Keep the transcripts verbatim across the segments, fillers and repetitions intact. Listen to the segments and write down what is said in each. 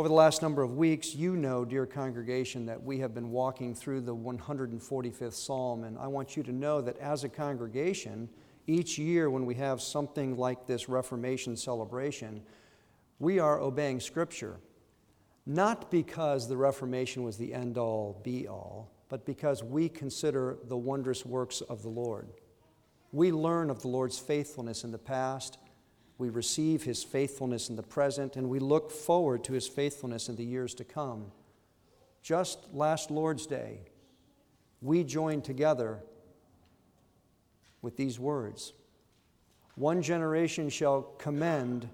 Over the last number of weeks, you know, dear congregation, that we have been walking through the one hundred forty-fifth Psalm, and I want you to know that as a congregation, each year when we have something like this Reformation celebration, we are obeying Scripture, not because the Reformation was the end-all, be-all, but because we consider the wondrous works of the Lord. We learn of the Lord's faithfulness in the past, we receive His faithfulness in the present, and we look forward to His faithfulness in the years to come. Just last Lord's Day, we joined together with these words: "One generation shall commend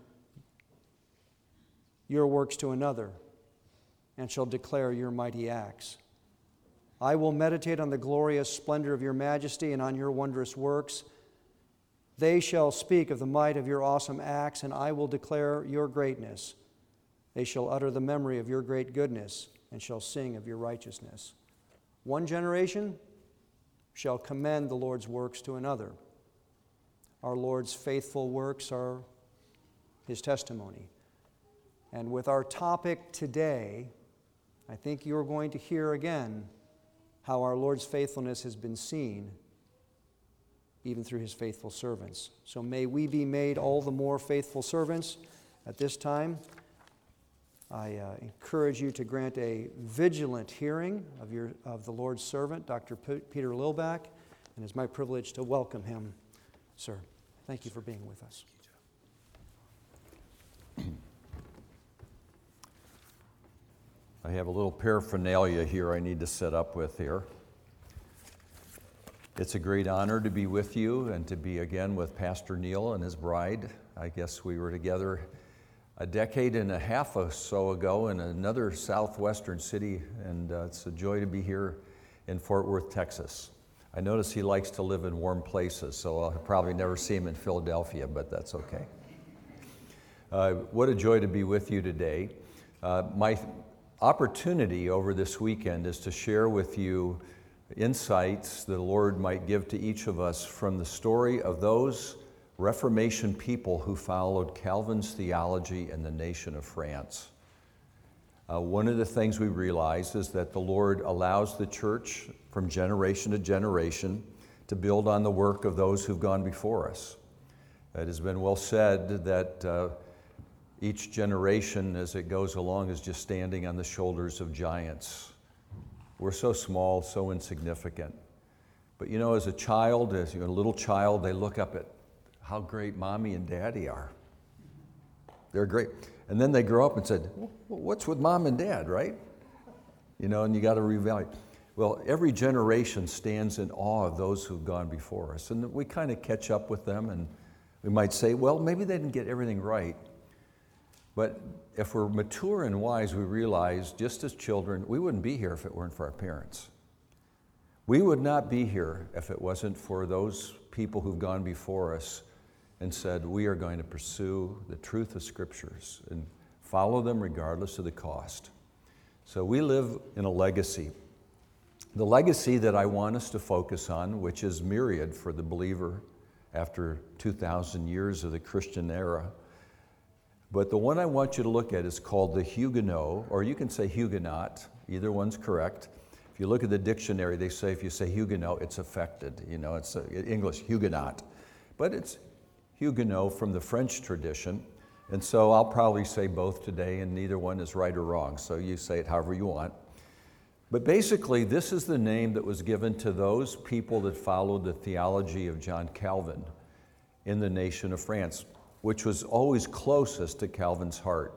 your works to another, and shall declare your mighty acts. I will meditate on the glorious splendor of your majesty and on your wondrous works. They shall speak of the might of your awesome acts, and I will declare your greatness. They shall utter the memory of your great goodness, and shall sing of your righteousness." One generation shall commend the Lord's works to another. Our Lord's faithful works are His testimony. And with our topic today, I think you're going to hear again how our Lord's faithfulness has been seen even through His faithful servants. So may we be made all the more faithful servants. At this time, I uh, encourage you to grant a vigilant hearing of, your, of the Lord's servant, Doctor P- Peter Lilback, and it's my privilege to welcome him, sir. Thank you for being with us. I have a little paraphernalia here I need to set up with here. It's a great honor to be with you and to be again with Pastor Neil and his bride. I guess we were together a decade and a half or so ago in another southwestern city, and uh, it's a joy to be here in Fort Worth, Texas. I notice he likes to live in warm places, so I'll probably never see him in Philadelphia, but that's okay. Uh, what a joy to be with you today. Uh, my opportunity over this weekend is to share with you insights the Lord might give to each of us from the story of those Reformation people who followed Calvin's theology in the nation of France. Uh, one of the things we realize is that the Lord allows the church from generation to generation to build on the work of those who've gone before us. It has been well said that uh, each generation as it goes along is just standing on the shoulders of giants. We're so small, so insignificant. But you know, as a child, as you're a little child, they look up at how great mommy and daddy are. They're great. And then they grow up and said, well, what's with mom and dad, right? You know, and you got to reevaluate. Well, every generation stands in awe of those who've gone before us. And we kind of catch up with them, and we might say, well, maybe they didn't get everything right. But if we're mature and wise, we realize, just as children, we wouldn't be here if it weren't for our parents. We would not be here if it wasn't for those people who've gone before us and said, we are going to pursue the truth of Scriptures and follow them regardless of the cost. So we live in a legacy. The legacy that I want us to focus on, which is myriad for the believer after two thousand years of the Christian era, but the one I want you to look at is called the Huguenot, or you can say Huguenot, either one's correct. If you look at the dictionary, they say if you say Huguenot, it's affected. You know, it's a, English, Huguenot. But it's Huguenot from the French tradition, and so I'll probably say both today, and neither one is right or wrong, so you say it however you want. But basically, this is the name that was given to those people that followed the theology of John Calvin in the nation of France, which was always closest to Calvin's heart.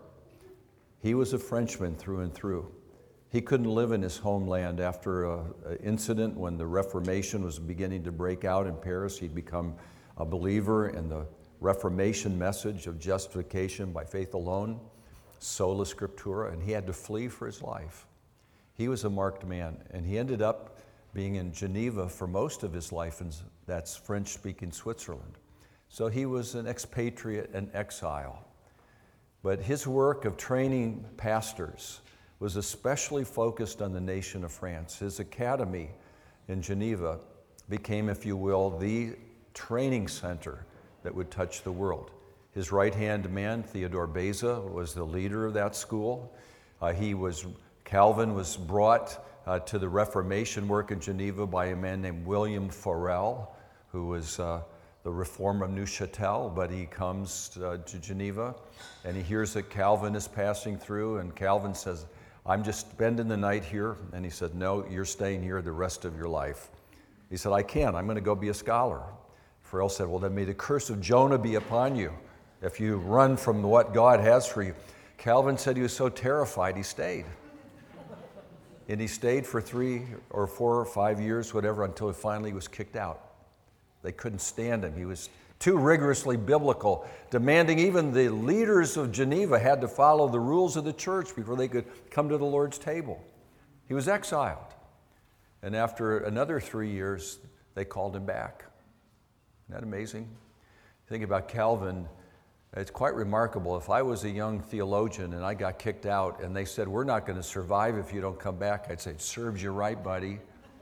He was a Frenchman through and through. He couldn't live in his homeland after an incident when the Reformation was beginning to break out in Paris. He'd become a believer in the Reformation message of justification by faith alone, sola scriptura, and he had to flee for his life. He was a marked man, and he ended up being in Geneva for most of his life, and that's French-speaking Switzerland. So he was an expatriate and exile. But his work of training pastors was especially focused on the nation of France. His academy in Geneva became, if you will, the training center that would touch the world. His right-hand man, Theodore Beza, was the leader of that school. Uh, he was, Calvin was brought uh, to the Reformation work in Geneva by a man named William Farel, who was uh, the reformer of Neuchâtel, but he comes uh, to Geneva and he hears that Calvin is passing through, and Calvin says, I'm just spending the night here. And he said, no, you're staying here the rest of your life. He said, I can't, I'm going to go be a scholar. Farel said, well, then may the curse of Jonah be upon you if you run from what God has for you. Calvin said he was so terrified he stayed. And he stayed for three or four or five years, whatever, until he finally was kicked out. They couldn't stand him. He was too rigorously biblical, demanding even the leaders of Geneva had to follow the rules of the church before they could come to the Lord's table. He was exiled. And after another three years, they called him back. Isn't that amazing? Think about Calvin. It's quite remarkable. If I was a young theologian and I got kicked out and they said, we're not going to survive if you don't come back, I'd say, it serves you right, buddy.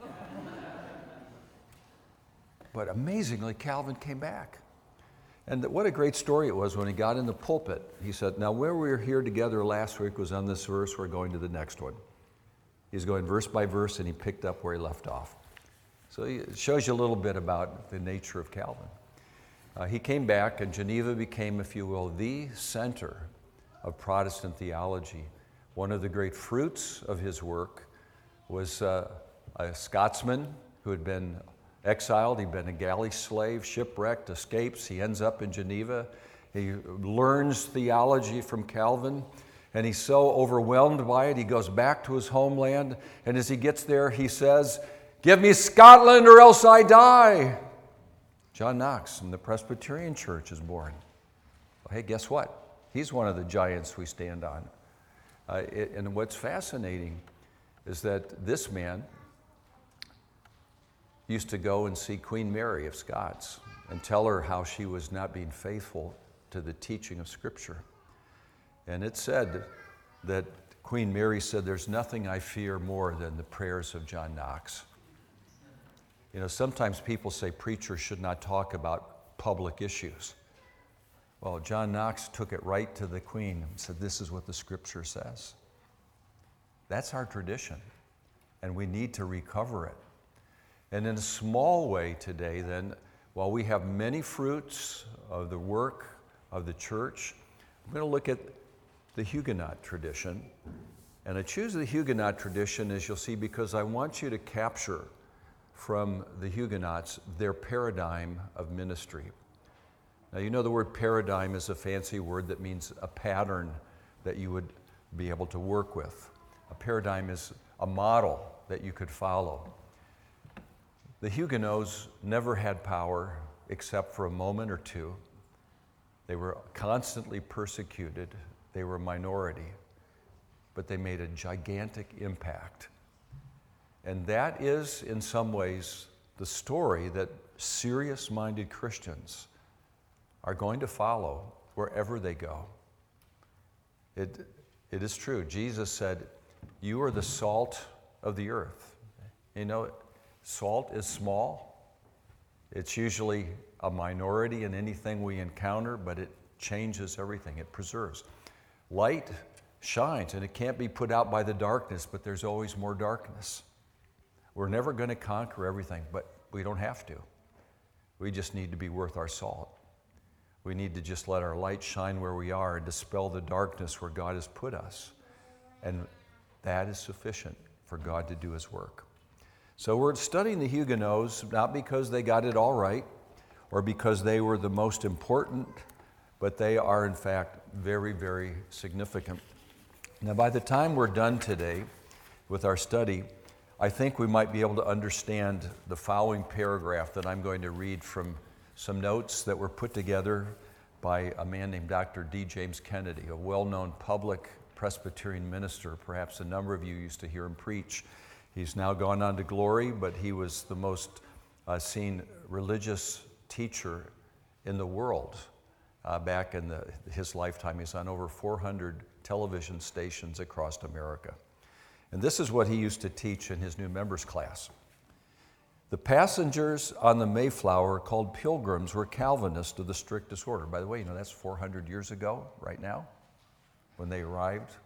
But amazingly, Calvin came back. And what a great story it was when he got in the pulpit. He said, now where we were here together last week was on this verse, we're going to the next one. He's going verse by verse and he picked up where he left off. So it shows you a little bit about the nature of Calvin. Uh, he came back and Geneva became, if you will, the center of Protestant theology. One of the great fruits of his work was uh, a Scotsman who had been exiled. He'd been a galley slave, shipwrecked, escapes. He ends up in Geneva. He learns theology from Calvin, and he's so overwhelmed by it, he goes back to his homeland, and as he gets there, he says, give me Scotland or else I die. John Knox from the Presbyterian Church is born. Well, hey, guess what? He's one of the giants we stand on. Uh, it, and what's fascinating is that this man used to go and see Queen Mary of Scots and tell her how she was not being faithful to the teaching of Scripture. And it said that Queen Mary said, there's nothing I fear more than the prayers of John Knox. You know, sometimes people say preachers should not talk about public issues. Well, John Knox took it right to the Queen and said, this is what the Scripture says. That's our tradition, and we need to recover it. And in a small way today, then, while we have many fruits of the work of the church, I'm going to look at the Huguenot tradition. And I choose the Huguenot tradition, as you'll see, because I want you to capture from the Huguenots their paradigm of ministry. Now, you know the word paradigm is a fancy word that means a pattern that you would be able to work with. A paradigm is a model that you could follow. The Huguenots never had power except for a moment or two. They were constantly persecuted. They were a minority, but they made a gigantic impact. And that is, in some ways, the story that serious-minded Christians are going to follow wherever they go. It, it is true. Jesus said, you are the salt of the earth. You know, salt is small. It's usually a minority in anything we encounter, but it changes everything. It preserves. Light shines, and it can't be put out by the darkness, but there's always more darkness. We're never going to conquer everything, but we don't have to. We just need to be worth our salt. We need to just let our light shine where we are and dispel the darkness where God has put us. And that is sufficient for God to do His work. So we're studying the Huguenots, not because they got it all right or because they were the most important, but they are in fact very, very significant. Now, by the time we're done today with our study, I think we might be able to understand the following paragraph that I'm going to read from some notes that were put together by a man named Doctor D. James Kennedy, a well-known public Presbyterian minister. Perhaps a number of you used to hear him preach. He's now gone on to glory, but he was the most uh, seen religious teacher in the world uh, back in the, his lifetime. He's on over four hundred television stations across America. And this is what he used to teach in his new members class. The passengers on the Mayflower, called Pilgrims, were Calvinists of the strictest order. By the way, you know, that's four hundred years ago right now when they arrived.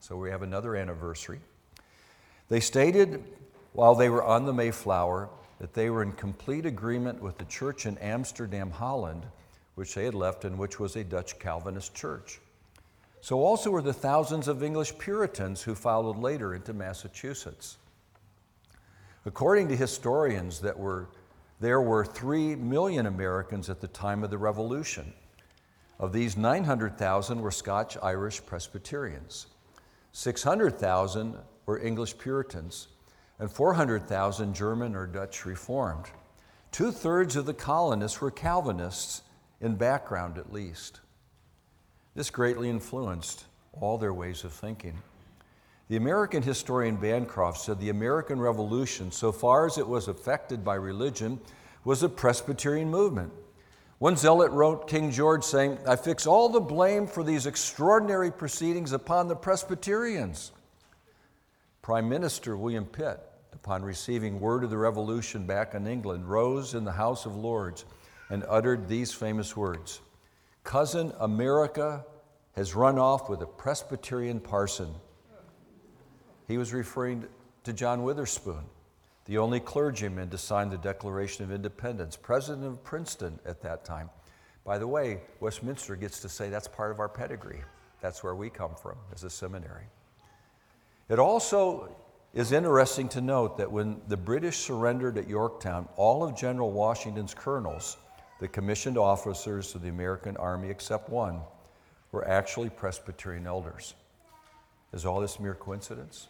So we have another anniversary. They stated while they were on the Mayflower that they were in complete agreement with the church in Amsterdam, Holland, which they had left and which was a Dutch Calvinist church. So also were the thousands of English Puritans who followed later into Massachusetts. According to historians, that were, there were three million Americans at the time of the Revolution. Of these, nine hundred thousand were Scotch-Irish Presbyterians, six hundred thousand were English Puritans, and four hundred thousand German or Dutch Reformed. Two-thirds of the colonists were Calvinists, in background at least. This greatly influenced all their ways of thinking. The American historian Bancroft said the American Revolution, so far as it was affected by religion, was a Presbyterian movement. One zealot wrote King George saying, "I fix all the blame for these extraordinary proceedings upon the Presbyterians." Prime Minister William Pitt, upon receiving word of the Revolution back in England, rose in the House of Lords and uttered these famous words, "Cousin America has run off with a Presbyterian parson." He was referring to John Witherspoon, the only clergyman to sign the Declaration of Independence, president of Princeton at that time. By the way, Westminster gets to say that's part of our pedigree. That's where we come from as a seminary. It also is interesting to note that when the British surrendered at Yorktown, all of General Washington's colonels, the commissioned officers of the American Army except one, were actually Presbyterian elders. Is all this mere coincidence?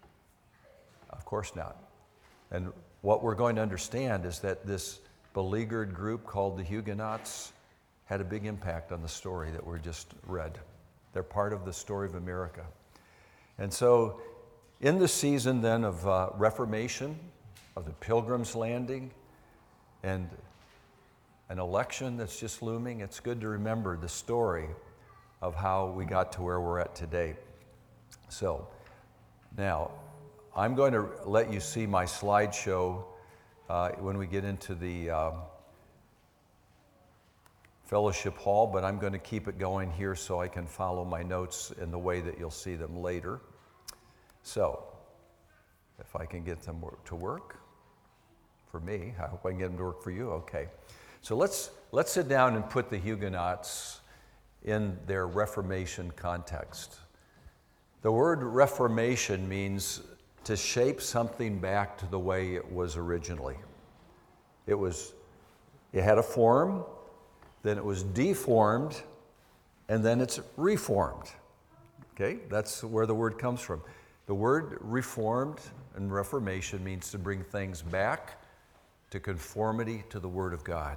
Of course not. And what we're going to understand is that this beleaguered group called the Huguenots had a big impact on the story that we just read. They're part of the story of America. And so in the season then of uh, Reformation, of the Pilgrim's Landing, and an election that's just looming, it's good to remember the story of how we got to where we're at today. So now, I'm going to let you see my slideshow uh, when we get into the um, fellowship hall, but I'm going to keep it going here so I can follow my notes in the way that you'll see them later. So, if I can get them to work for me, I hope I can get them to work for you. Okay. So let's let's sit down and put the Huguenots in their Reformation context. The word Reformation means to shape something back to the way it was originally. It was, it had a form, then it was deformed, and then it's reformed. Okay, that's where the word comes from. The word reformed and reformation means to bring things back to conformity to the Word of God.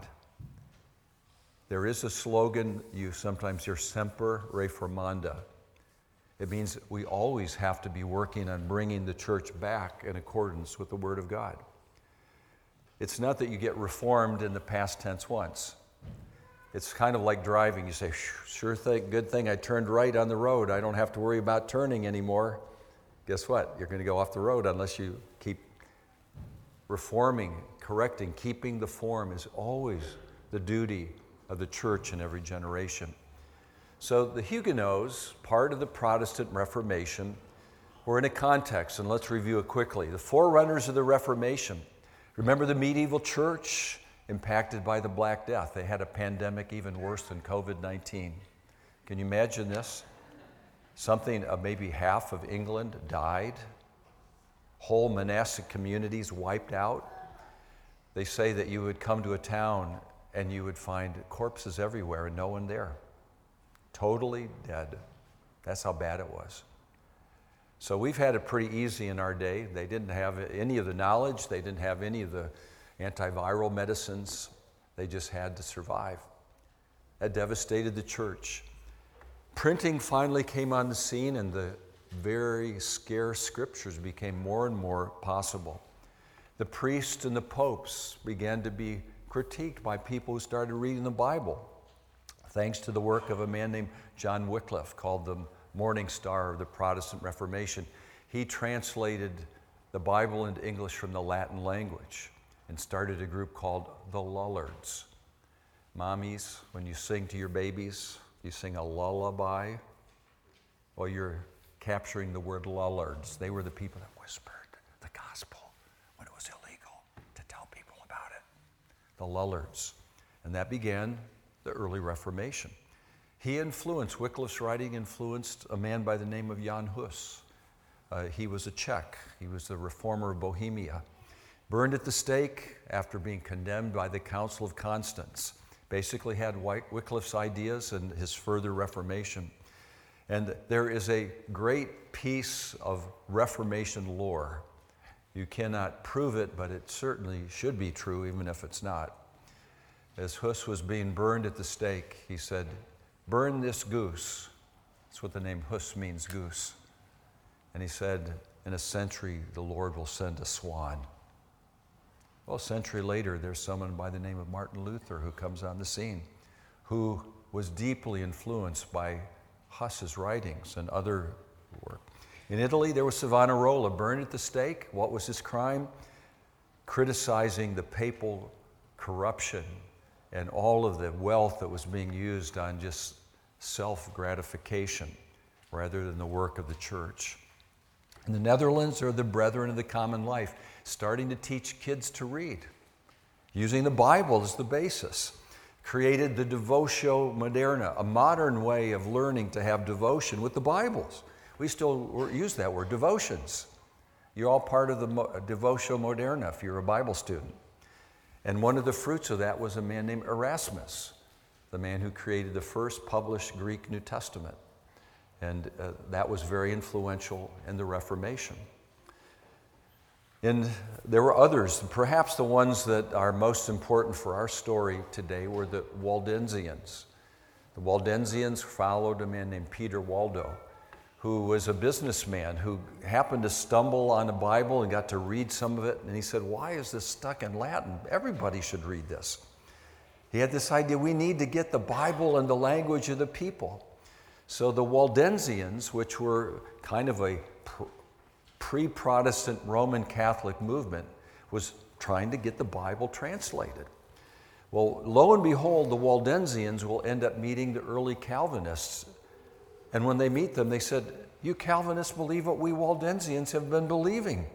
There is a slogan you sometimes hear, Semper Reformanda. It means we always have to be working on bringing the church back in accordance with the Word of God. It's not that you get reformed in the past tense once. It's kind of like driving. You say, sure thing, good thing I turned right on the road. I don't have to worry about turning anymore. Guess what? You're going to go off the road unless you keep reforming, correcting. Keeping the form is always the duty of the church in every generation. So the Huguenots, part of the Protestant Reformation, were in a context, and let's review it quickly. The forerunners of the Reformation. Remember the medieval church impacted by the Black Death. They had a pandemic even worse than covid nineteen. Can you imagine this? Something of maybe half of England died. Whole monastic communities wiped out. They say that you would come to a town and you would find corpses everywhere and no one there. Totally dead. That's how bad it was. So we've had it pretty easy in our day. They didn't have any of the knowledge. They didn't have any of the antiviral medicines. They just had to survive. That devastated the church. Printing finally came on the scene, and the very scarce scriptures became more and more possible. The priests and the popes began to be critiqued by people who started reading the Bible, thanks to the work of a man named John Wycliffe, called the Morning Star of the Protestant Reformation. He translated the Bible into English from the Latin language and started a group called the Lollards. Mommies, when you sing to your babies, you sing a lullaby. Well, your capturing the word lullards. They were the people that whispered the gospel when it was illegal to tell people about it. The lullards. And that began the early Reformation. He influenced, Wycliffe's writing influenced a man by the name of Jan Hus. Uh, he was a Czech. He was the reformer of Bohemia. Burned at the stake after being condemned by the Council of Constance. Basically had Wycliffe's ideas and his further Reformation. And there is a great piece of Reformation lore. You cannot prove it, but it certainly should be true, even if it's not. As Hus was being burned at the stake, he said, "Burn this goose." That's what the name Hus means, goose. And he said, "In a century, the Lord will send a swan." Well, a century later, there's someone by the name of Martin Luther who comes on the scene, who was deeply influenced by Huss's writings and other work. In Italy, there was Savonarola burned at the stake. What was his crime? Criticizing the papal corruption and all of the wealth that was being used on just self-gratification rather than the work of the church. In the Netherlands, there are the Brethren of the Common Life, starting to teach kids to read, using the Bible as the basis. Created the Devotio Moderna, a modern way of learning to have devotion with the Bibles. We still use that word, devotions. You're all part of the Devotio Moderna if you're a Bible student. And one of the fruits of that was a man named Erasmus, the man who created the first published Greek New Testament. And uh, that was very influential in the Reformation. And there were others, perhaps the ones that are most important for our story today were the Waldensians. The Waldensians followed a man named Peter Waldo, who was a businessman who happened to stumble on a Bible and got to read some of it. And he said, "Why is this stuck in Latin? Everybody should read this." He had this idea, we need to get the Bible in the language of the people. So the Waldensians, which were kind of a pre-Protestant Roman Catholic movement, was trying to get the Bible translated. Well, lo and behold, the Waldensians will end up meeting the early Calvinists. And when they meet them, they said, "You Calvinists believe what we Waldensians have been believing.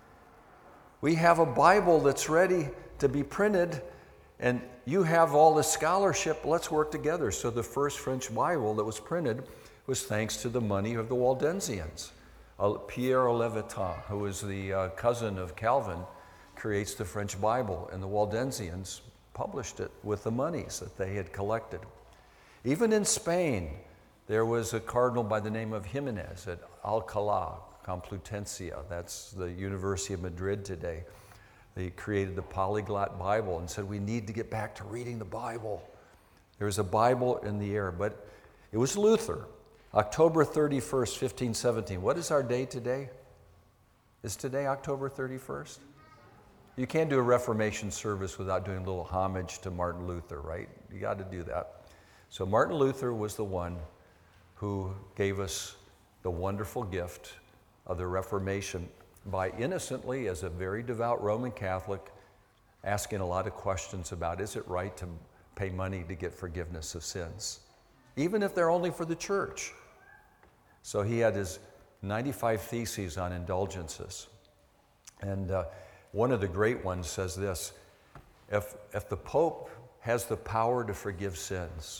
We have a Bible that's ready to be printed, and you have all the scholarship. Let's work together." So the first French Bible that was printed was thanks to the money of the Waldensians. Uh, Pierre Levitan, who was the uh, cousin of Calvin, creates the French Bible, and the Waldensians published it with the monies that they had collected. Even in Spain, there was a cardinal by the name of Jimenez at Alcalá, Complutensia. That's the University of Madrid today. They created the Polyglot Bible and said, we need to get back to reading the Bible. There was a Bible in the air, but it was Luther. October thirty-first, fifteen seventeen. What is our day today? Is today October thirty-first? You can't do a Reformation service without doing a little homage to Martin Luther, right? You got to do that. So Martin Luther was the one who gave us the wonderful gift of the Reformation by innocently, as a very devout Roman Catholic, asking a lot of questions about, is it right to pay money to get forgiveness of sins? Even if they're only for the church. So he had his ninety-five theses on indulgences. And uh, one of the great ones says this, if, if the Pope has the power to forgive sins,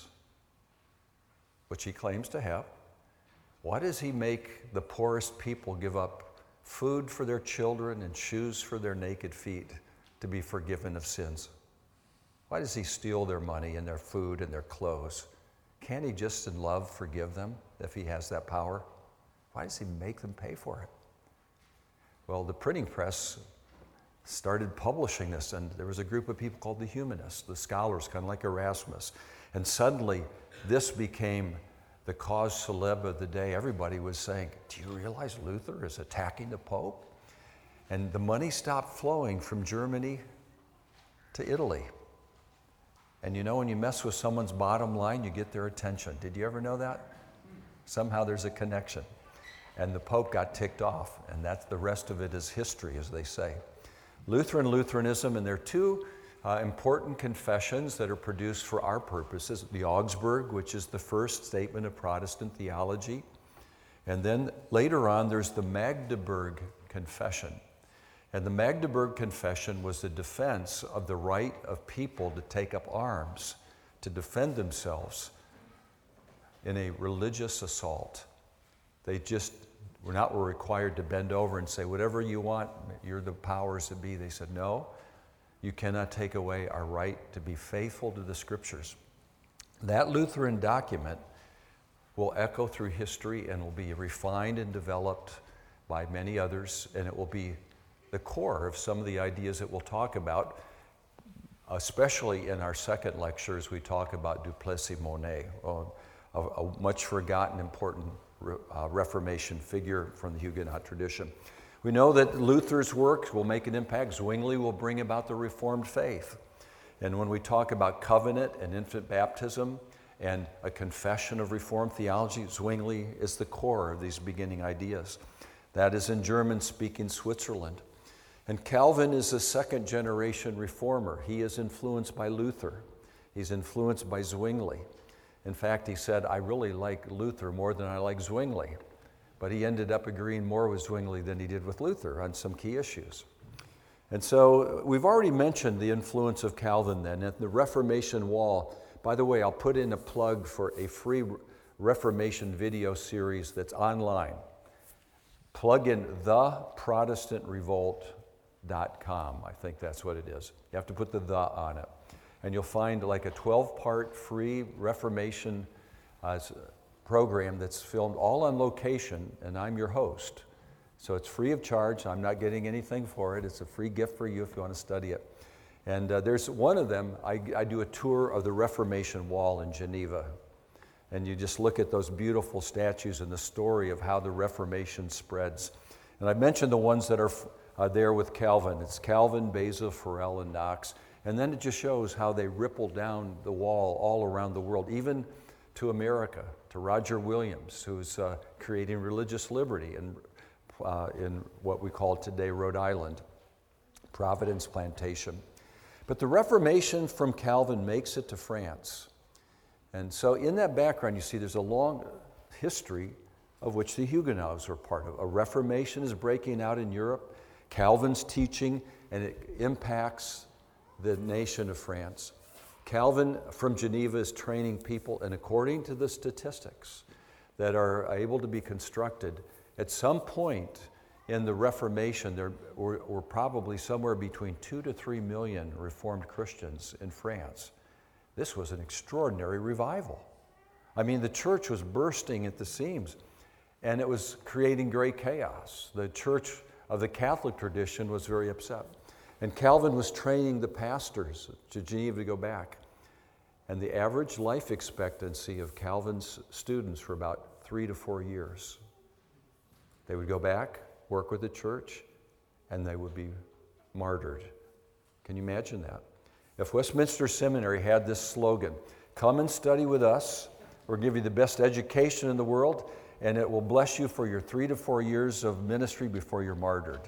which he claims to have, why does he make the poorest people give up food for their children and shoes for their naked feet to be forgiven of sins? Why does he steal their money and their food and their clothes? Can't he just in love forgive them if he has that power? Why does he make them pay for it? Well, the printing press started publishing this, and there was a group of people called the humanists, the scholars, kind of like Erasmus. And suddenly, this became the cause célèbre of the day. Everybody was saying, do you realize Luther is attacking the Pope? And the money stopped flowing from Germany to Italy. And you know, when you mess with someone's bottom line, you get their attention. Did you ever know that? Somehow there's a connection. And the Pope got ticked off, and that's the rest of it is history, as they say. Lutheran Lutheranism, and there are two uh, important confessions that are produced for our purposes. The Augsburg, which is the first statement of Protestant theology, And then later on, there's the Magdeburg Confession. And the Magdeburg Confession was the defense of the right of people to take up arms, to defend themselves in a religious assault. They just were not were required to bend over and say, whatever you want, you're the powers that be. They said, no, you cannot take away our right to be faithful to the Scriptures. That Lutheran document will echo through history and will be refined and developed by many others, and it will be the core of some of the ideas that we'll talk about, especially in our second lecture as we talk about Duplessis Monet, a, a much forgotten important uh, Reformation figure from the Huguenot tradition. We know that Luther's work will make an impact. Zwingli will bring about the Reformed faith. And when we talk about covenant and infant baptism and a confession of Reformed theology, Zwingli is the core of these beginning ideas. That is in German-speaking Switzerland. And Calvin is a second-generation reformer. He is influenced by Luther. He's influenced by Zwingli. In fact, he said, I really like Luther more than I like Zwingli. But he ended up agreeing more with Zwingli than he did with Luther on some key issues. And so we've already mentioned the influence of Calvin then at the Reformation Wall. By the way, I'll put in a plug for a free Reformation video series that's online. Plug in the protestant revolt dot com. I think that's what it is. You have to put the the on it. And you'll find like a twelve-part free Reformation uh, program that's filmed all on location, and I'm your host. So it's free of charge. I'm not getting anything for it. It's a free gift for you if you want to study it. And uh, there's one of them, I, I do a tour of the Reformation Wall in Geneva. And you just look at those beautiful statues and the story of how the Reformation spreads. And I mentioned the ones that are uh, there with Calvin. It's Calvin, Beza, Farel, and Knox. And then it just shows how they ripple down the wall all around the world, even to America, to Roger Williams, who's uh, creating religious liberty in, uh, in what we call today Rhode Island, Providence Plantation. But the Reformation from Calvin makes it to France. And so in that background, you see there's a long history of which the Huguenots were part of. A Reformation is breaking out in Europe, Calvin's teaching, and it impacts the nation of France. Calvin from Geneva is training people, and according to the statistics that are able to be constructed, at some point in the Reformation, there were, were probably somewhere between two to three million Reformed Christians in France. This was an extraordinary revival. I mean, the church was bursting at the seams, and it was creating great chaos. The church of the Catholic tradition was very upset. And Calvin was training the pastors to Geneva to go back. And the average life expectancy of Calvin's students were about three to four years. They would go back, work with the church, and they would be martyred. Can you imagine that? If Westminster Seminary had this slogan, come and study with us, we'll give you the best education in the world, and it will bless you for your three to four years of ministry before you're martyred.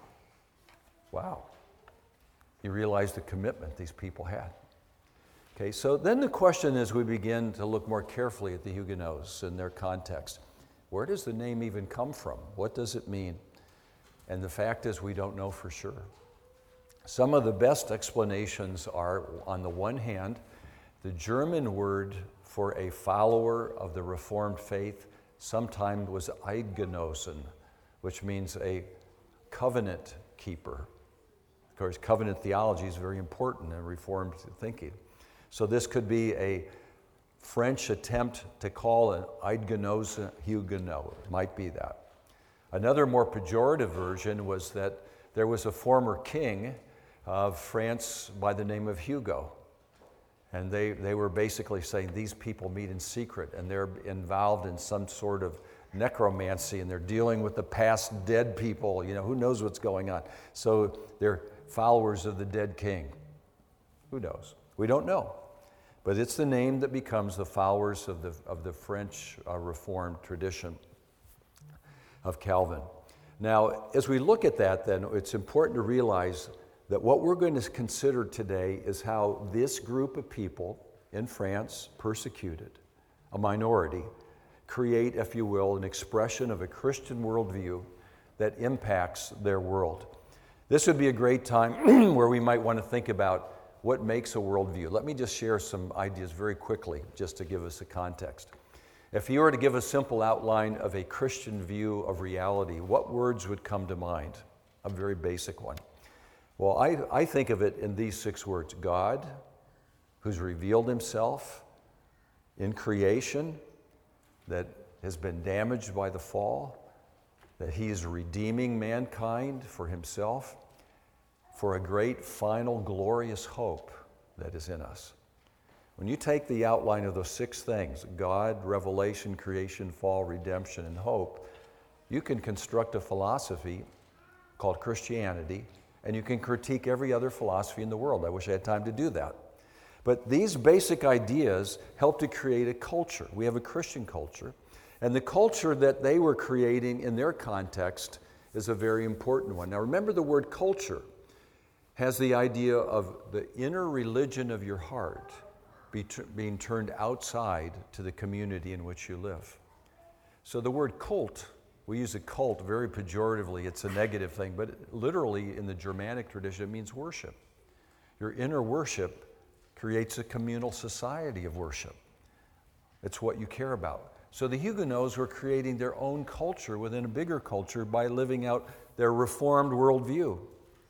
Wow. You realize the commitment these people had. Okay, so then the question is, we begin to look more carefully at the Huguenots and their context. Where does the name even come from? What does it mean? And the fact is, we don't know for sure. Some of the best explanations are, on the one hand, the German word for a follower of the Reformed faith sometimes was Eidgenossen, which means a covenant keeper. Of course, covenant theology is very important in Reformed thinking. So this could be a French attempt to call an Eidgenossen Huguenot. It might be that. Another more pejorative version was that there was a former king of France by the name of Hugo. And they, they were basically saying these people meet in secret and they're involved in some sort of necromancy and they're dealing with the past dead people. You know, who knows what's going on? So they're followers of the dead king. Who knows? We don't know. But it's the name that becomes the followers of the, of the French uh, Reformed tradition of Calvin. Now, as we look at that, then, it's important to realize that what we're going to consider today is how this group of people in France, persecuted, a minority, create, if you will, an expression of a Christian worldview that impacts their world. This would be a great time where we might want to think about what makes a worldview. Let me just share some ideas very quickly, just to give us a context. If you were to give a simple outline of a Christian view of reality, what words would come to mind? A very basic one. Well, I, I think of it in these six words: God, who's revealed himself in creation that has been damaged by the fall, that he is redeeming mankind for himself, for a great final glorious hope that is in us. When you take the outline of those six things, God, revelation, creation, fall, redemption, and hope, you can construct a philosophy called Christianity, and you can critique every other philosophy in the world. I wish I had time to do that. But these basic ideas help to create a culture. We have a Christian culture, and the culture that they were creating in their context is a very important one. Now remember, the word culture has the idea of the inner religion of your heart be t- being turned outside to the community in which you live. So the word cult, we use a cult very pejoratively. It's a negative thing, but literally in the Germanic tradition, it means worship. Your inner worship creates a communal society of worship. It's what you care about. So the Huguenots were creating their own culture within a bigger culture by living out their reformed worldview.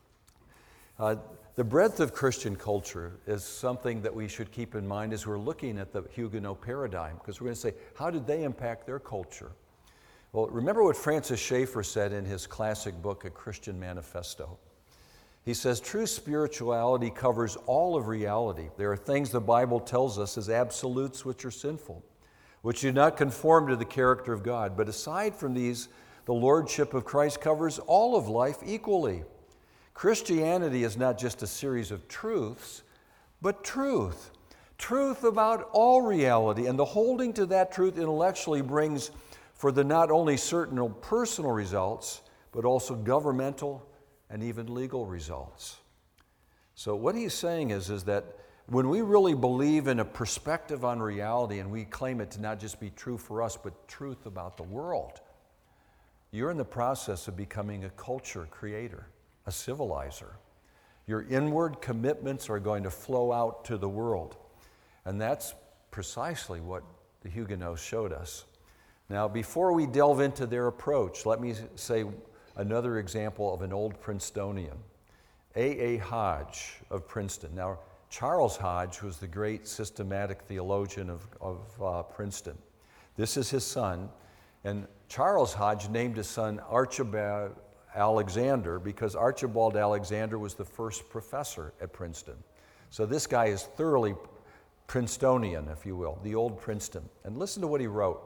Uh, the breadth of Christian culture is something that we should keep in mind as we're looking at the Huguenot paradigm, because we're going to say, how did they impact their culture? Well, remember what Francis Schaeffer said in his classic book, A Christian Manifesto. He says, true spirituality covers all of reality. There are things the Bible tells us as absolutes which are sinful, which do not conform to the character of God. But aside from these, the lordship of Christ covers all of life equally. Christianity is not just a series of truths, but truth. Truth about all reality. And the holding to that truth intellectually brings for the not only certain personal results, but also governmental and even legal results. So what he's saying is, is that when we really believe in a perspective on reality and we claim it to not just be true for us, but truth about the world, you're in the process of becoming a culture creator, a civilizer. Your inward commitments are going to flow out to the world. And that's precisely what the Huguenots showed us. Now, before we delve into their approach, let me say another example of an old Princetonian, A A Hodge of Princeton. Now, Charles Hodge was the great systematic theologian of, of uh, Princeton. This is his son, and Charles Hodge named his son Archibald Alexander because Archibald Alexander was the first professor at Princeton. So this guy is thoroughly Princetonian, if you will, the old Princeton. And listen to what he wrote.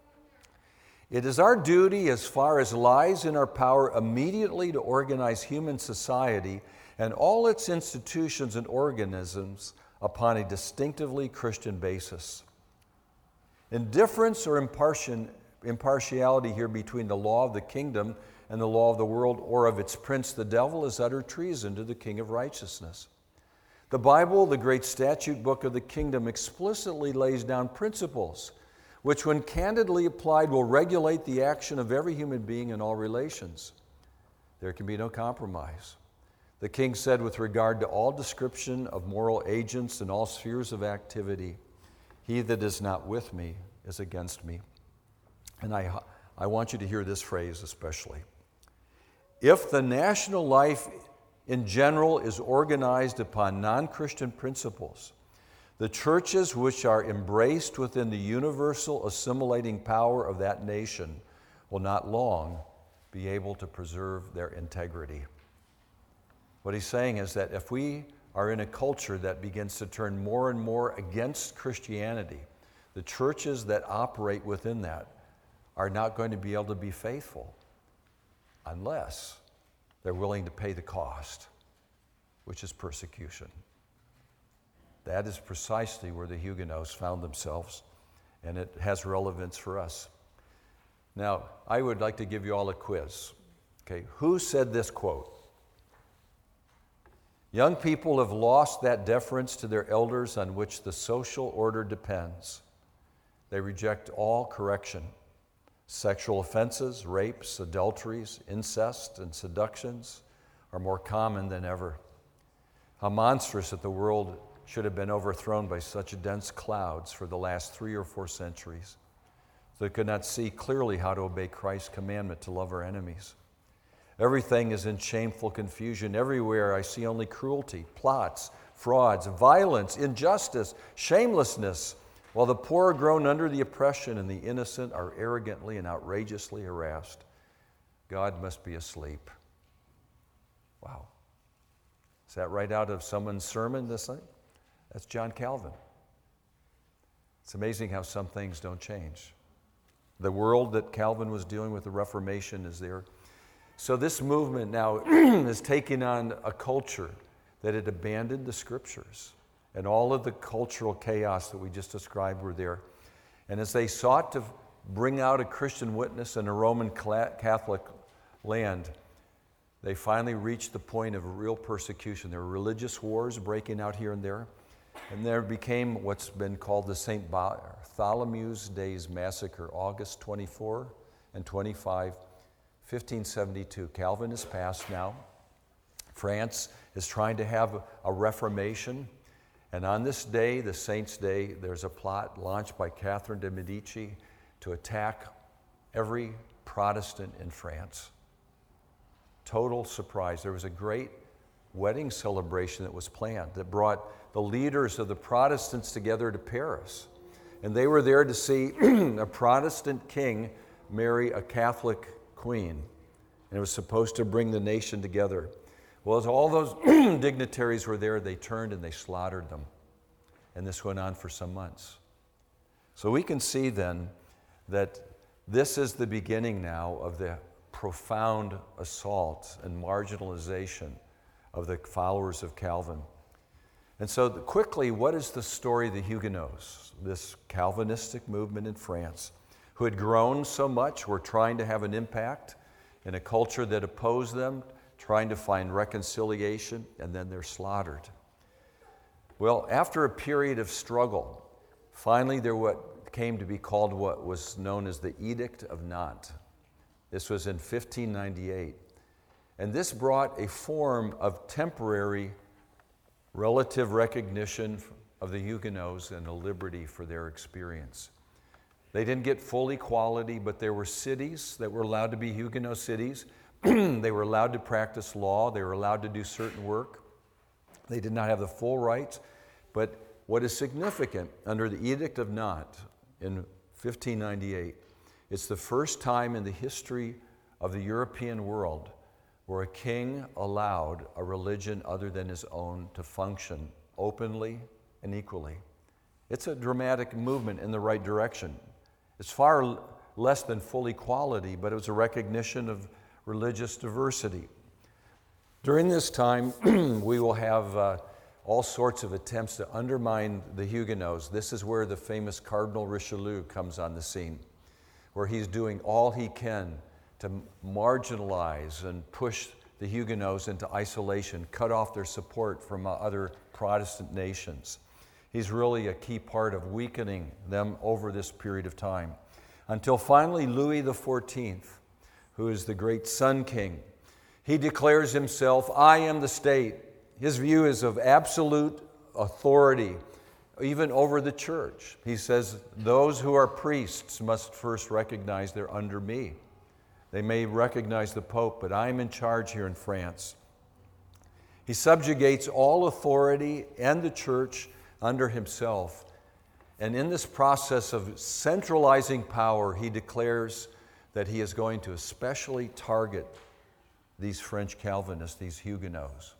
It is our duty, as far as lies in our power, immediately to organize human society and all its institutions and organisms upon a distinctively Christian basis. Indifference or impartial, impartiality here between the law of the kingdom and the law of the world, or of its prince, the devil, is utter treason to the King of righteousness. The Bible, the great statute book of the kingdom, explicitly lays down principles which, when candidly applied, will regulate the action of every human being in all relations. There can be no compromise. The king said with regard to all description of moral agents in all spheres of activity, he that is not with me is against me. And I, I want you to hear this phrase especially. If the national life in general is organized upon non-Christian principles, the churches which are embraced within the universal assimilating power of that nation will not long be able to preserve their integrity. What he's saying is that if we are in a culture that begins to turn more and more against Christianity, the churches that operate within that are not going to be able to be faithful unless they're willing to pay the cost, which is persecution. That is precisely where the Huguenots found themselves, and it has relevance for us. Now, I would like to give you all a quiz. Okay, who said this quote? Young people have lost that deference to their elders on which the social order depends. They reject all correction. Sexual offenses, rapes, adulteries, incest, and seductions are more common than ever. How monstrous that the world should have been overthrown by such dense clouds for the last three or four centuries. They could not see clearly how to obey Christ's commandment to love our enemies. Everything is in shameful confusion. Everywhere I see only cruelty, plots, frauds, violence, injustice, shamelessness, while the poor are grown under the oppression and the innocent are arrogantly and outrageously harassed. God must be asleep. Wow. Is that right out of someone's sermon this night? That's John Calvin. It's amazing how some things don't change. The world that Calvin was dealing with, the Reformation, is there. So this movement now is taking on a culture that had abandoned the Scriptures. And all of the cultural chaos that we just described were there. And as they sought to bring out a Christian witness in a Roman Catholic land, they finally reached the point of real persecution. There were religious wars breaking out here and there. And there became what's been called the Saint Bartholomew's Days Massacre, August twenty-fourth and twenty-fifth, fifteen seventy-two. Calvin is passed now. France is trying to have a Reformation. And on this day, the Saints' Day, there's a plot launched by Catherine de' Medici to attack every Protestant in France. Total surprise. There was a great wedding celebration that was planned that brought the leaders of the Protestants together to Paris. And they were there to see a Protestant king marry a Catholic queen. And it was supposed to bring the nation together. Well, as all those dignitaries were there, they turned and they slaughtered them. And this went on for some months. So we can see then that this is the beginning now of the profound assault and marginalization of the followers of Calvin. And so quickly, what is the story of the Huguenots, this Calvinistic movement in France, who had grown so much, were trying to have an impact in a culture that opposed them, trying to find reconciliation, and then they're slaughtered. Well, after a period of struggle, finally there what came to be called what was known as the Edict of Nantes. This was in fifteen ninety-eight. And this brought a form of temporary relative recognition of the Huguenots and a liberty for their experience. They didn't get full equality, but there were cities that were allowed to be Huguenot cities. They were allowed to practice law. They were allowed to do certain work. They did not have the full rights. But what is significant, under the Edict of Nantes in fifteen ninety-eight, it's the first time in the history of the European world where a king allowed a religion other than his own to function openly and equally. It's a dramatic movement in the right direction. It's far l- less than full equality, but it was a recognition of religious diversity. During this time, we will have uh, all sorts of attempts to undermine the Huguenots. This is where the famous Cardinal Richelieu comes on the scene, where he's doing all he can to marginalize and push the Huguenots into isolation, cut off their support from other Protestant nations. He's really a key part of weakening them over this period of time. Until finally Louis the fourteenth, who is the great Sun King, he declares himself, I am the state. His view is of absolute authority, even over the church. He says, those who are priests must first recognize they're under me. They may recognize the Pope, but I'm in charge here in France. He subjugates all authority and the church under himself. And in this process of centralizing power, he declares that he is going to especially target these French Calvinists, these Huguenots.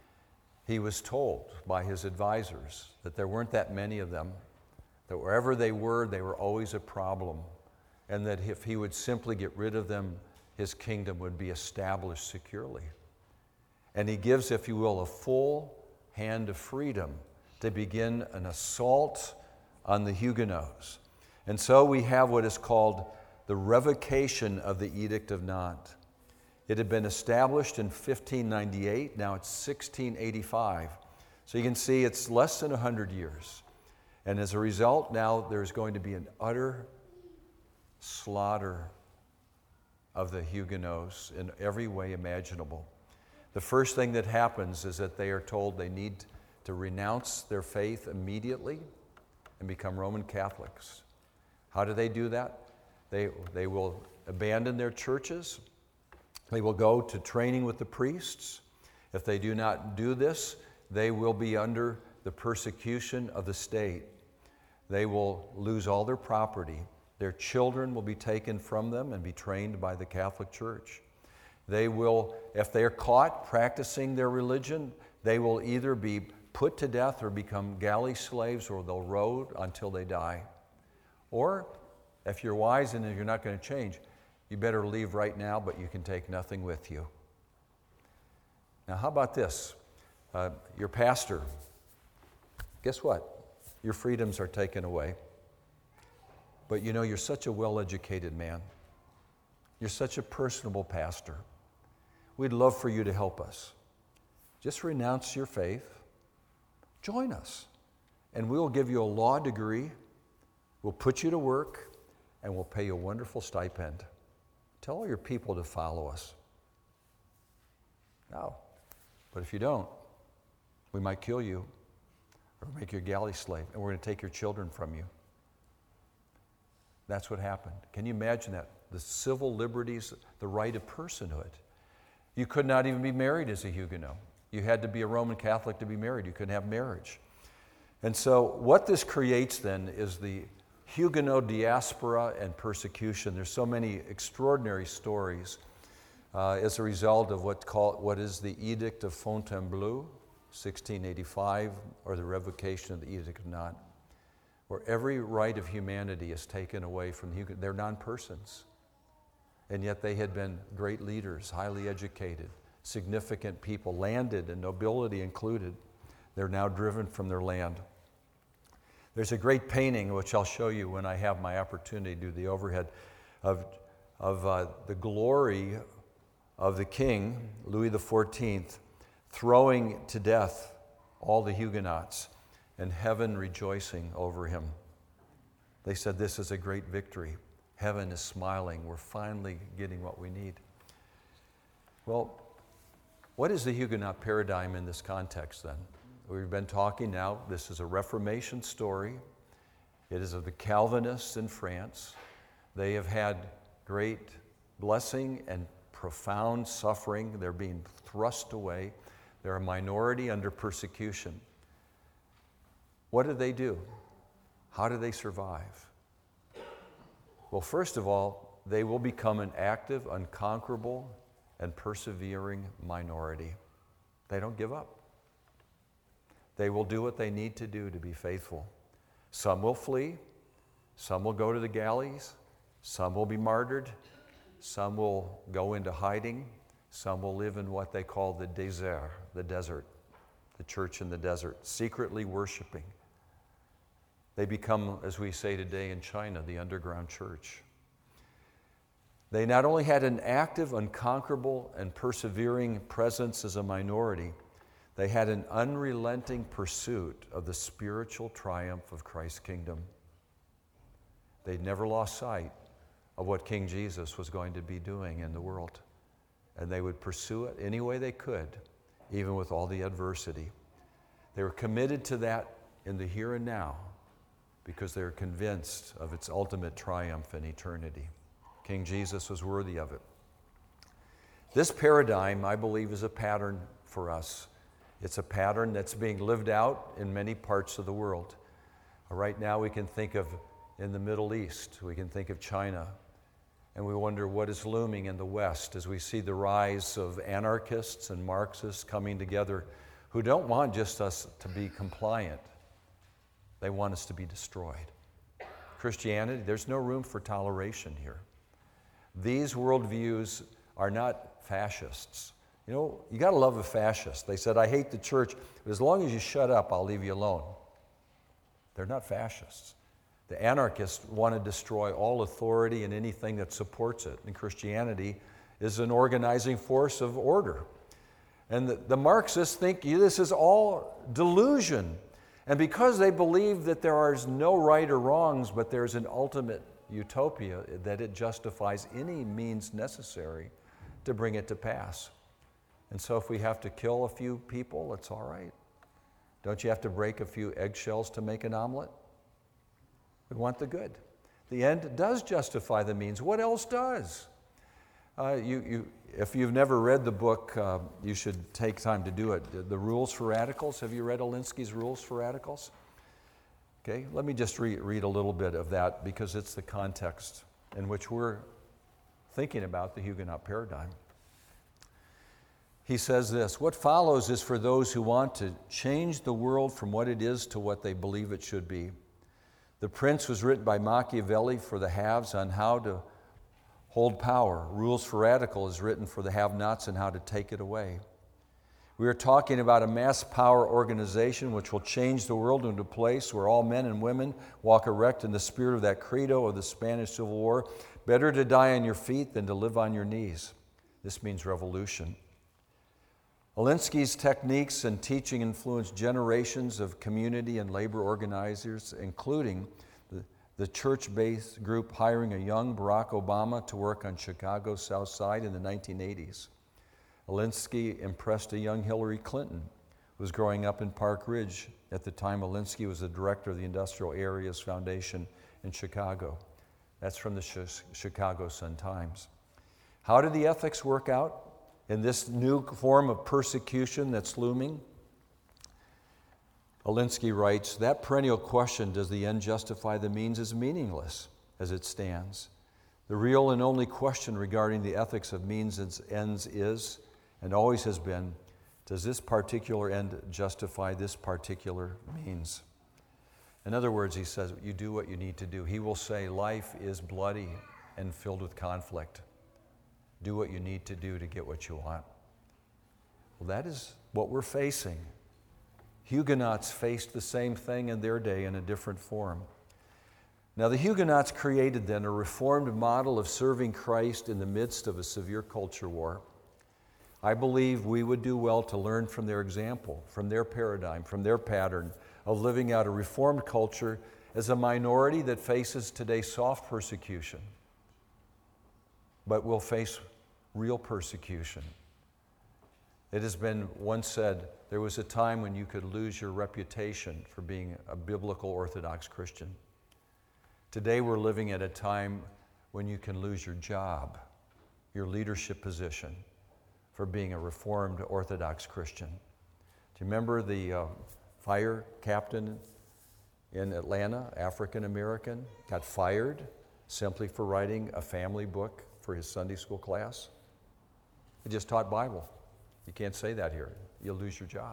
He was told by his advisors that there weren't that many of them, that wherever they were, they were always a problem, and that if he would simply get rid of them, his kingdom would be established securely. And he gives, if you will, a full hand of freedom to begin an assault on the Huguenots. And so we have what is called the revocation of the Edict of Nantes. It had been established in fifteen ninety-eight, now it's sixteen eighty-five. So you can see it's less than one hundred years. And as a result, now there's going to be an utter slaughter of the Huguenots in every way imaginable. The first thing that happens is that they are told they need to renounce their faith immediately and become Roman Catholics. How do they do that? They, they will abandon their churches. They will go to training with the priests. If they do not do this, they will be under the persecution of the state. They will lose all their property. Their children will be taken from them and be trained by the Catholic Church. They will, if they are caught practicing their religion, they will either be put to death or become galley slaves, or they'll rode until they die. Or, if you're wise and if you're not going to change, you better leave right now, but you can take nothing with you. Now, how about this? Uh, your pastor, guess what? Your freedoms are taken away. But you know, you're such a well-educated man. You're such a personable pastor. We'd love for you to help us. Just renounce your faith. Join us. And we'll give you a law degree. We'll put you to work. And we'll pay you a wonderful stipend. Tell all your people to follow us. No. But if you don't, we might kill you or make you a galley slave, and we're going to take your children from you. That's what happened. Can you imagine that? The civil liberties, the right of personhood. You could not even be married as a Huguenot. You had to be a Roman Catholic to be married. You couldn't have marriage. And so what this creates then is the Huguenot diaspora and persecution. There's so many extraordinary stories uh, as a result of what, call, what is the Edict of Fontainebleau, sixteen eighty-five, or the revocation of the Edict of Nantes, where every right of humanity is taken away from the Huguenots. They're non-persons. And yet they had been great leaders, highly educated, significant people, landed and nobility included. They're now driven from their land. There's a great painting, which I'll show you when I have my opportunity to do the overhead, of, of uh, the glory of the king, Louis the fourteenth, throwing to death all the Huguenots, and heaven rejoicing over him. They said, this is a great victory. Heaven is smiling. We're finally getting what we need. Well, what is the Huguenot paradigm in this context then? We've been talking now, this is a Reformation story. It is of the Calvinists in France. They have had great blessing and profound suffering. They're being thrust away. They're a minority under persecution. What do they do? How do they survive? Well, first of all, they will become an active, unconquerable, and persevering minority. They don't give up. They will do what they need to do to be faithful. Some will flee. Some will go to the galleys. Some will be martyred. Some will go into hiding. Some will live in what they call the désert, the desert, the church in the desert, secretly worshiping. They become, as we say today in China, the underground church. They not only had an active, unconquerable, and persevering presence as a minority, they had an unrelenting pursuit of the spiritual triumph of Christ's kingdom. They never lost sight of what King Jesus was going to be doing in the world. And they would pursue it any way they could, even with all the adversity. They were committed to that in the here and now because they were convinced of its ultimate triumph in eternity. King Jesus was worthy of it. This paradigm, I believe, is a pattern for us. It's a pattern that's being lived out in many parts of the world. Right now we can think of in the Middle East, we can think of China, and we wonder what is looming in the West as we see the rise of anarchists and Marxists coming together who don't want just us to be compliant. They want us to be destroyed. Christianity, there's no room for toleration here. These worldviews are not fascists. You know, you got to love a fascist. They said, I hate the church, but as long as you shut up, I'll leave you alone. They're not fascists. The anarchists want to destroy all authority and anything that supports it. And Christianity is an organizing force of order. And the, the Marxists think this is all delusion. And because they believe that there are no right or wrongs, but there's an ultimate utopia, that it justifies any means necessary to bring it to pass. And so if we have to kill a few people, it's all right. Don't you have to break a few eggshells to make an omelet? We want the good. The end does justify the means. What else does? Uh, you, you, if you've never read the book, uh, you should take time to do it. The Rules for Radicals. Have you read Alinsky's Rules for Radicals? Okay, let me just re- read a little bit of that because it's the context in which we're thinking about the Huguenot paradigm. He says this: what follows is for those who want to change the world from what it is to what they believe it should be. The Prince was written by Machiavelli for the haves on how to hold power. Rules for Radicals is written for the have-nots and how to take it away. We are talking about a mass power organization which will change the world into a place where all men and women walk erect in the spirit of that credo of the Spanish Civil War. Better to die on your feet than to live on your knees. This means revolution. Alinsky's techniques and teaching influenced generations of community and labor organizers, including the, the church-based group hiring a young Barack Obama to work on Chicago's South Side in the nineteen eighties. Alinsky impressed a young Hillary Clinton, who was growing up in Park Ridge. At the time, Alinsky was the director of the Industrial Areas Foundation in Chicago. That's from the Ch- Chicago Sun-Times. How did the ethics work out in this new form of persecution that's looming? Alinsky writes, that perennial question, does the end justify the means, is meaningless as it stands. The real and only question regarding the ethics of means and ends is, and always has been, does this particular end justify this particular means? In other words, he says, you do what you need to do. He will say, life is bloody and filled with conflict. Do what you need to do to get what you want. Well, that is what we're facing. Huguenots faced the same thing in their day in a different form. Now, the Huguenots created then a reformed model of serving Christ in the midst of a severe culture war. I believe we would do well to learn from their example, from their paradigm, from their pattern of living out a reformed culture as a minority that faces today soft persecution, but will face real persecution. It has been once said, there was a time when you could lose your reputation for being a biblical Orthodox Christian. Today we're living at a time when you can lose your job, your leadership position, for being a Reformed Orthodox Christian. Do you remember the uh, fire captain in Atlanta, African American, got fired simply for writing a family book for his Sunday school class? He just taught Bible. You can't say that here. You'll lose your job.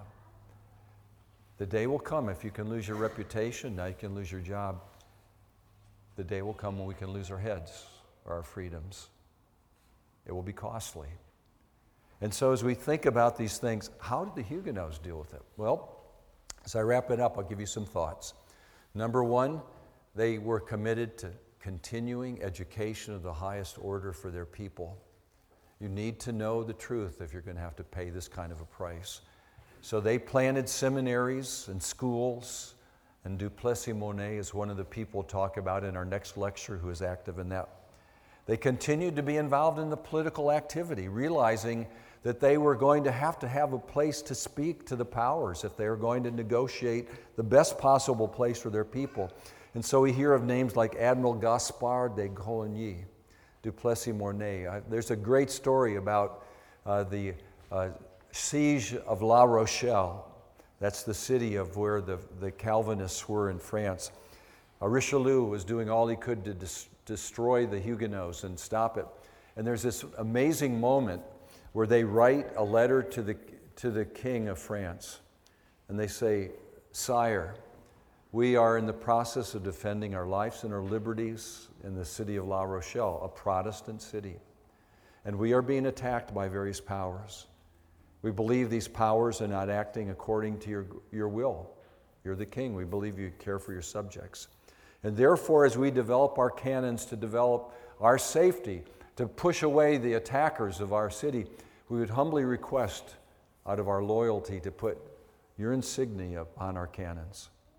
The day will come, if you can lose your reputation, now you can lose your job. The day will come when we can lose our heads or our freedoms. It will be costly. And so as we think about these things, how did the Huguenots deal with it? Well, as I wrap it up, I'll give you some thoughts. Number one, they were committed to continuing education of the highest order for their people. You need to know the truth if you're going to have to pay this kind of a price. So they planted seminaries and schools, and Duplessis Monet is one of the people we'll talk about in our next lecture who is active in that. They continued to be involved in the political activity, realizing that they were going to have to have a place to speak to the powers if they were going to negotiate the best possible place for their people. And so we hear of names like Admiral Gaspard de Coligny, Duplessis Mornay. I, there's a great story about uh, the uh, siege of La Rochelle. That's the city of where the, the Calvinists were in France. Uh, Richelieu was doing all he could to dis- destroy the Huguenots and stop it. And there's this amazing moment where they write a letter to the, to the King of France. And they say, "Sire, we are in the process of defending our lives and our liberties in the city of La Rochelle, a Protestant city. And we are being attacked by various powers. We believe these powers are not acting according to your, your will. You're the king. We believe you care for your subjects. And therefore, as we develop our cannons to develop our safety, to push away the attackers of our city, we would humbly request, out of our loyalty, to put your insignia upon our cannons.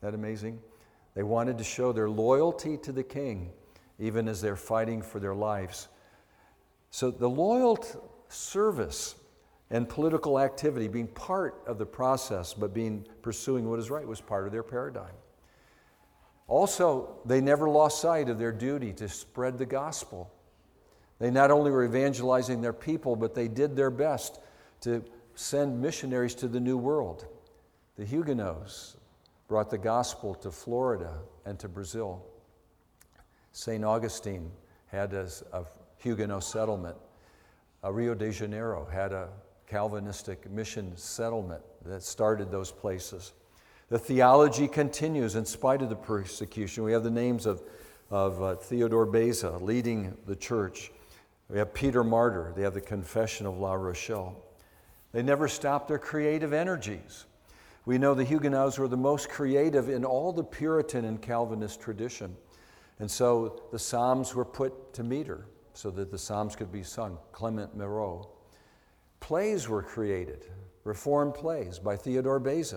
that amazing? They wanted to show their loyalty to the king, even as they're fighting for their lives. So the loyal t- service and political activity, being part of the process, but being pursuing what is right, was part of their paradigm. Also, they never lost sight of their duty to spread the gospel. They not only were evangelizing their people, but they did their best to send missionaries to the New World. The Huguenots brought the gospel to Florida and to Brazil. Saint Augustine had a, a Huguenot settlement. Uh, Rio de Janeiro had a Calvinistic mission settlement that started those places. The theology continues in spite of the persecution. We have the names of, of uh, Theodore Beza leading the church. We have Peter Martyr. They have the Confession of La Rochelle. They never stopped their creative energies. We know the Huguenots were the most creative in all the Puritan and Calvinist tradition. And so the Psalms were put to meter so that the Psalms could be sung. Clement Marot. Plays were created, Reformed plays by Theodore Beza.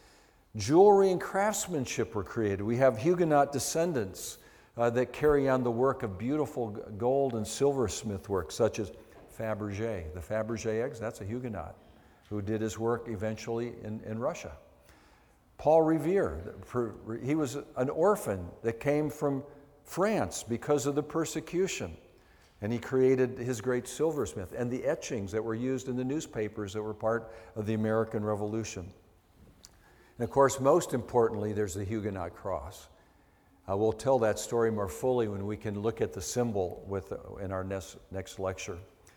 Jewelry and craftsmanship were created. We have Huguenot descendants uh, that carry on the work of beautiful gold and silversmith work, such as Fabergé. The Fabergé eggs, that's a Huguenot who did his work eventually in, in Russia. Paul Revere, he was an orphan that came from France because of the persecution. And he created his great silversmith and the etchings that were used in the newspapers that were part of the American Revolution. And of course, most importantly, there's the Huguenot cross. Uh, we'll tell that story more fully when we can look at the symbol with, uh, in our next, next lecture.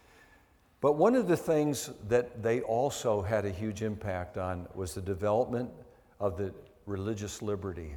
But one of the things that they also had a huge impact on was the development of the religious liberty.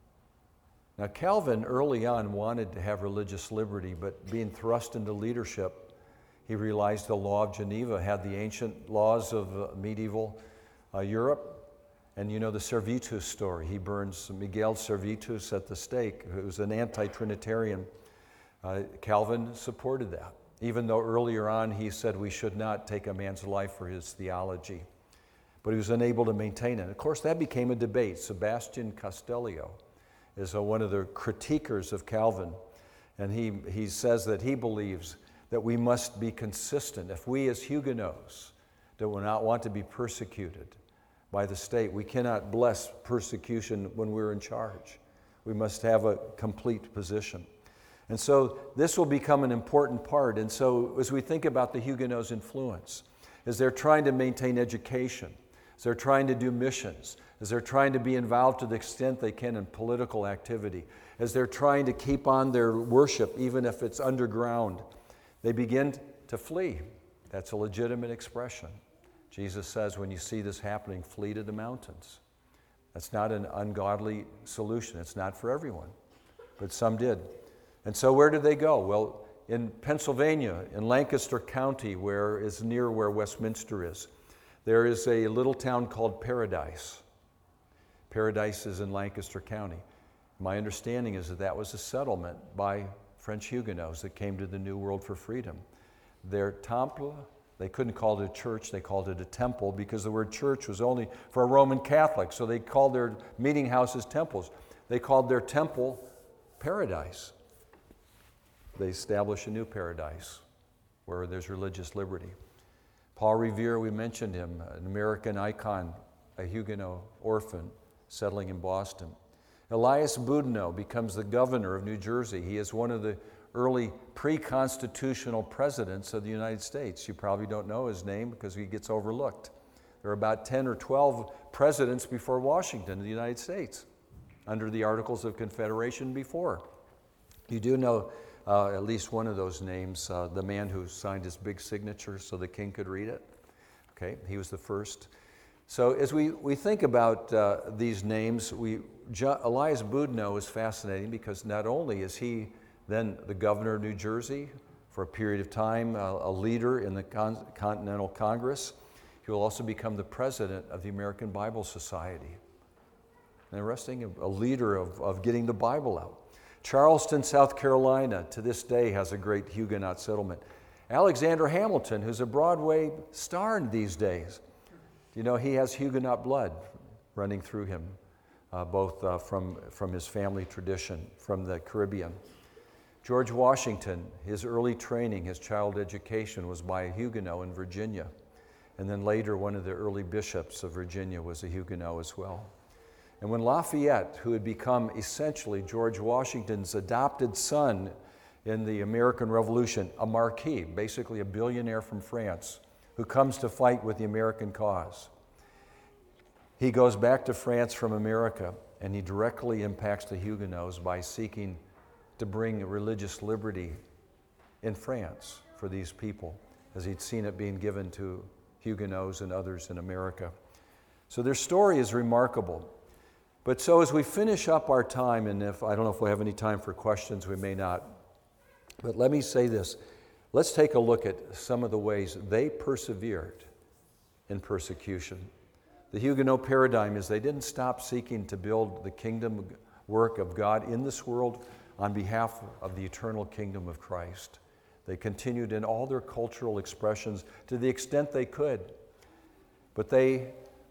Now, Calvin early on wanted to have religious liberty, but being thrust into leadership, he realized the law of Geneva had the ancient laws of uh, medieval uh, Europe. And you know the Servetus story. He burns Miguel Servetus at the stake, who was an anti-Trinitarian. Uh, Calvin supported that, even though earlier on he said we should not take a man's life for his theology. But he was unable to maintain it. Of course, that became a debate. Sebastian Castellio is uh, one of the critiquers of Calvin. And he, he says that he believes that we must be consistent. If we as Huguenots do not want to be persecuted by the state, we cannot bless persecution when we're in charge. We must have a complete position. And so this will become an important part. And so as we think about the Huguenots' influence, as they're trying to maintain education, as they're trying to do missions, as they're trying to be involved to the extent they can in political activity, as they're trying to keep on their worship, even if it's underground, they begin to flee. That's a legitimate expression. Jesus says, when you see this happening, flee to the mountains. That's not an ungodly solution. It's not for everyone, but some did. And so where did they go? Well, in Pennsylvania, in Lancaster County, where is near where Westminster is, there is a little town called Paradise. Paradise is in Lancaster County. My understanding is that that was a settlement by French Huguenots that came to the New World for freedom. Their temple, they couldn't call it a church, they called it a temple because the word church was only for a Roman Catholic, so they called their meeting houses temples. They called their temple Paradise. They established a new paradise where there's religious liberty. Paul Revere, we mentioned him, an American icon, a Huguenot orphan settling in Boston. Elias Boudinot becomes the governor of New Jersey. He is one of the early pre-constitutional presidents of the United States. You probably don't know his name because he gets overlooked. There are about ten or twelve presidents before Washington in the United States under the Articles of Confederation before. You do know uh, at least one of those names, uh, the man who signed his big signature so the king could read it. Okay, he was the first. So as we, we think about uh, these names, we, jo- Elias Boudinot is fascinating because not only is he then the governor of New Jersey for a period of time, uh, a leader in the Con- Continental Congress, he will also become the president of the American Bible Society. Interesting, a leader of, of getting the Bible out. Charleston, South Carolina, to this day has a great Huguenot settlement. Alexander Hamilton, who's a Broadway star these days, you know, he has Huguenot blood running through him. uh, both uh, from, from his family tradition, from the Caribbean. George Washington, his early training, his child education was by a Huguenot in Virginia. And then later, one of the early bishops of Virginia was a Huguenot as well. And when Lafayette, who had become essentially George Washington's adopted son in the American Revolution, a marquis, basically a billionaire from France, who comes to fight with the American cause, he goes back to France from America, and he directly impacts the Huguenots by seeking to bring religious liberty in France for these people, as he'd seen it being given to Huguenots and others in America. So their story is remarkable. But so as we finish up our time, and if I don't know if we have any time for questions, we may not, but let me say this. Let's take a look at some of the ways they persevered in persecution. The Huguenot paradigm is they didn't stop seeking to build the kingdom work of God in this world on behalf of the eternal kingdom of Christ. They continued in all their cultural expressions to the extent they could. But they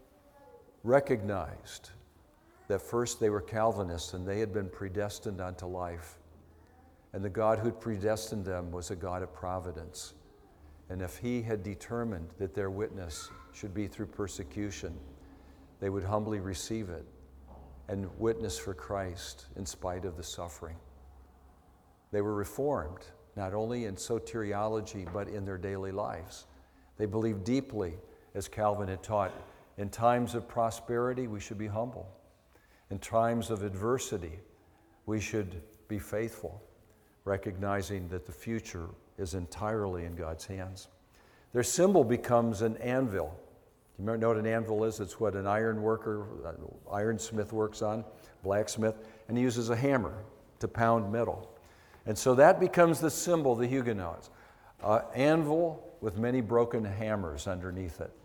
recognized that first they were Calvinists and they had been predestined unto life. And the God who had predestined them was a God of providence. And if he had determined that their witness should be through persecution, they would humbly receive it and witness for Christ in spite of the suffering. They were reformed, not only in soteriology, but in their daily lives. They believed deeply, as Calvin had taught, in times of prosperity, we should be humble. In times of adversity, we should be faithful, recognizing that the future is entirely in God's hands. Their symbol becomes an anvil. You know what an anvil is? It's what an iron worker, an ironsmith works on, blacksmith, and he uses a hammer to pound metal. And so that becomes the symbol of the Huguenots. An anvil with many broken hammers underneath it.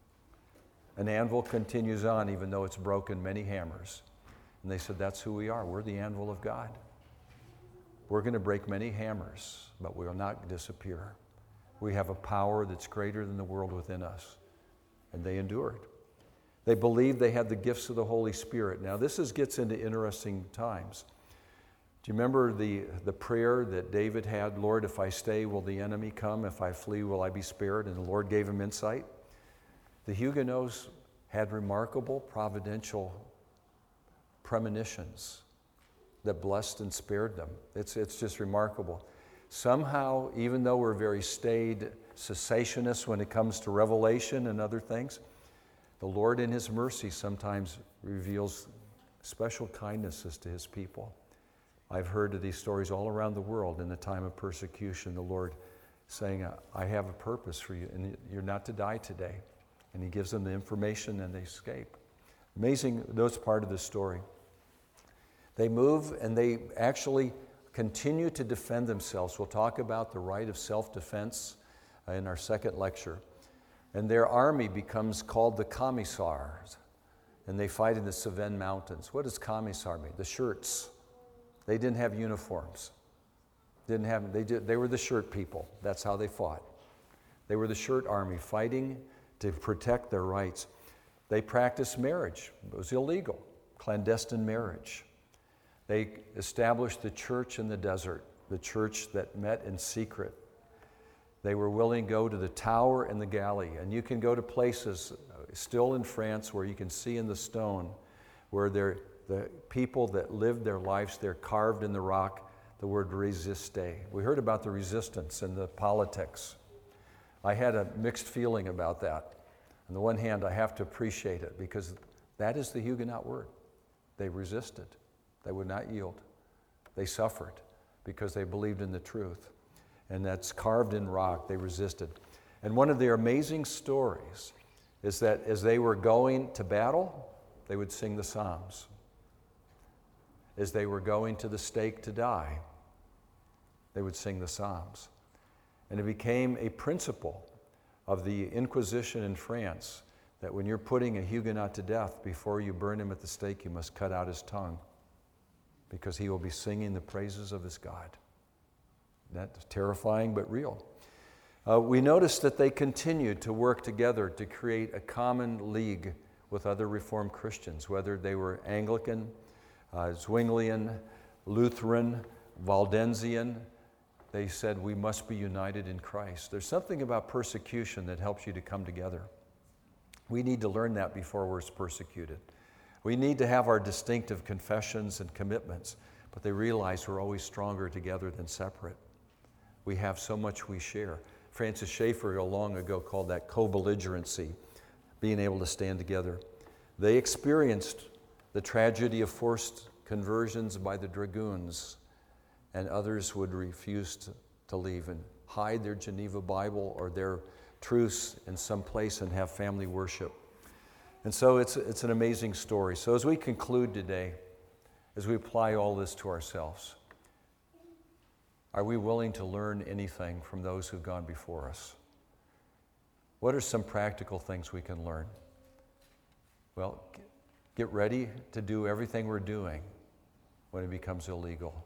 An anvil continues on even though it's broken many hammers. And they said, that's who we are. We're the anvil of God. We're going to break many hammers, but we will not disappear. We have a power that's greater than the world within us. And they endured. They believed they had the gifts of the Holy Spirit. Now, this is, gets into interesting times. Do you remember the, the prayer that David had? Lord, if I stay, will the enemy come? If I flee, will I be spared? And the Lord gave him insight. The Huguenots had remarkable providential premonitions that blessed and spared them. It's, it's just remarkable. Somehow, even though we're very staid cessationists when it comes to revelation and other things, the Lord in his mercy sometimes reveals special kindnesses to his people. I've heard of these stories all around the world in the time of persecution, the Lord saying, I have a purpose for you, and you're not to die today. And he gives them the information and they escape. Amazing, that's part of the story. They move and they actually continue to defend themselves. We'll talk about the right of self-defense in our second lecture. And their army becomes called the Camisards. And they fight in the Cevennes Mountains. What does Camisard mean? The shirts. They didn't have uniforms. Didn't have, they, did, they were the shirt people. That's how they fought. They were the shirt army fighting to protect their rights. They practiced marriage. It was illegal, clandestine marriage. They established the church in the desert, the church that met in secret. They were willing to go to the Tower and the Galley. And you can go to places still in France where you can see in the stone where the people that lived their lives there carved in the rock the word resiste. We heard about the resistance and the politics. I had a mixed feeling about that. On the one hand, I have to appreciate it because that is the Huguenot word. They resisted. They would not yield. They suffered because they believed in the truth. And that's carved in rock. They resisted. And one of their amazing stories is that as they were going to battle, they would sing the Psalms. As they were going to the stake to die, they would sing the Psalms. And it became a principle of the Inquisition in France that when you're putting a Huguenot to death, before you burn him at the stake, you must cut out his tongue because he will be singing the praises of his God. That's terrifying but real. Uh, we noticed that they continued to work together to create a common league with other Reformed Christians, whether they were Anglican, uh, Zwinglian, Lutheran, Waldensian. They said we must be united in Christ. There's something about persecution that helps you to come together. We need to learn that before we're persecuted. We need to have our distinctive confessions and commitments, but they realize we're always stronger together than separate. We have so much we share. Francis Schaeffer long ago called that co-belligerency, being able to stand together. They experienced the tragedy of forced conversions by the dragoons, and others would refuse to, to leave and hide their Geneva Bible or their truths in some place and have family worship. And so it's, it's an amazing story. So as we conclude today, as we apply all this to ourselves, are we willing to learn anything from those who've gone before us? What are some practical things we can learn? Well, get ready to do everything we're doing when it becomes illegal.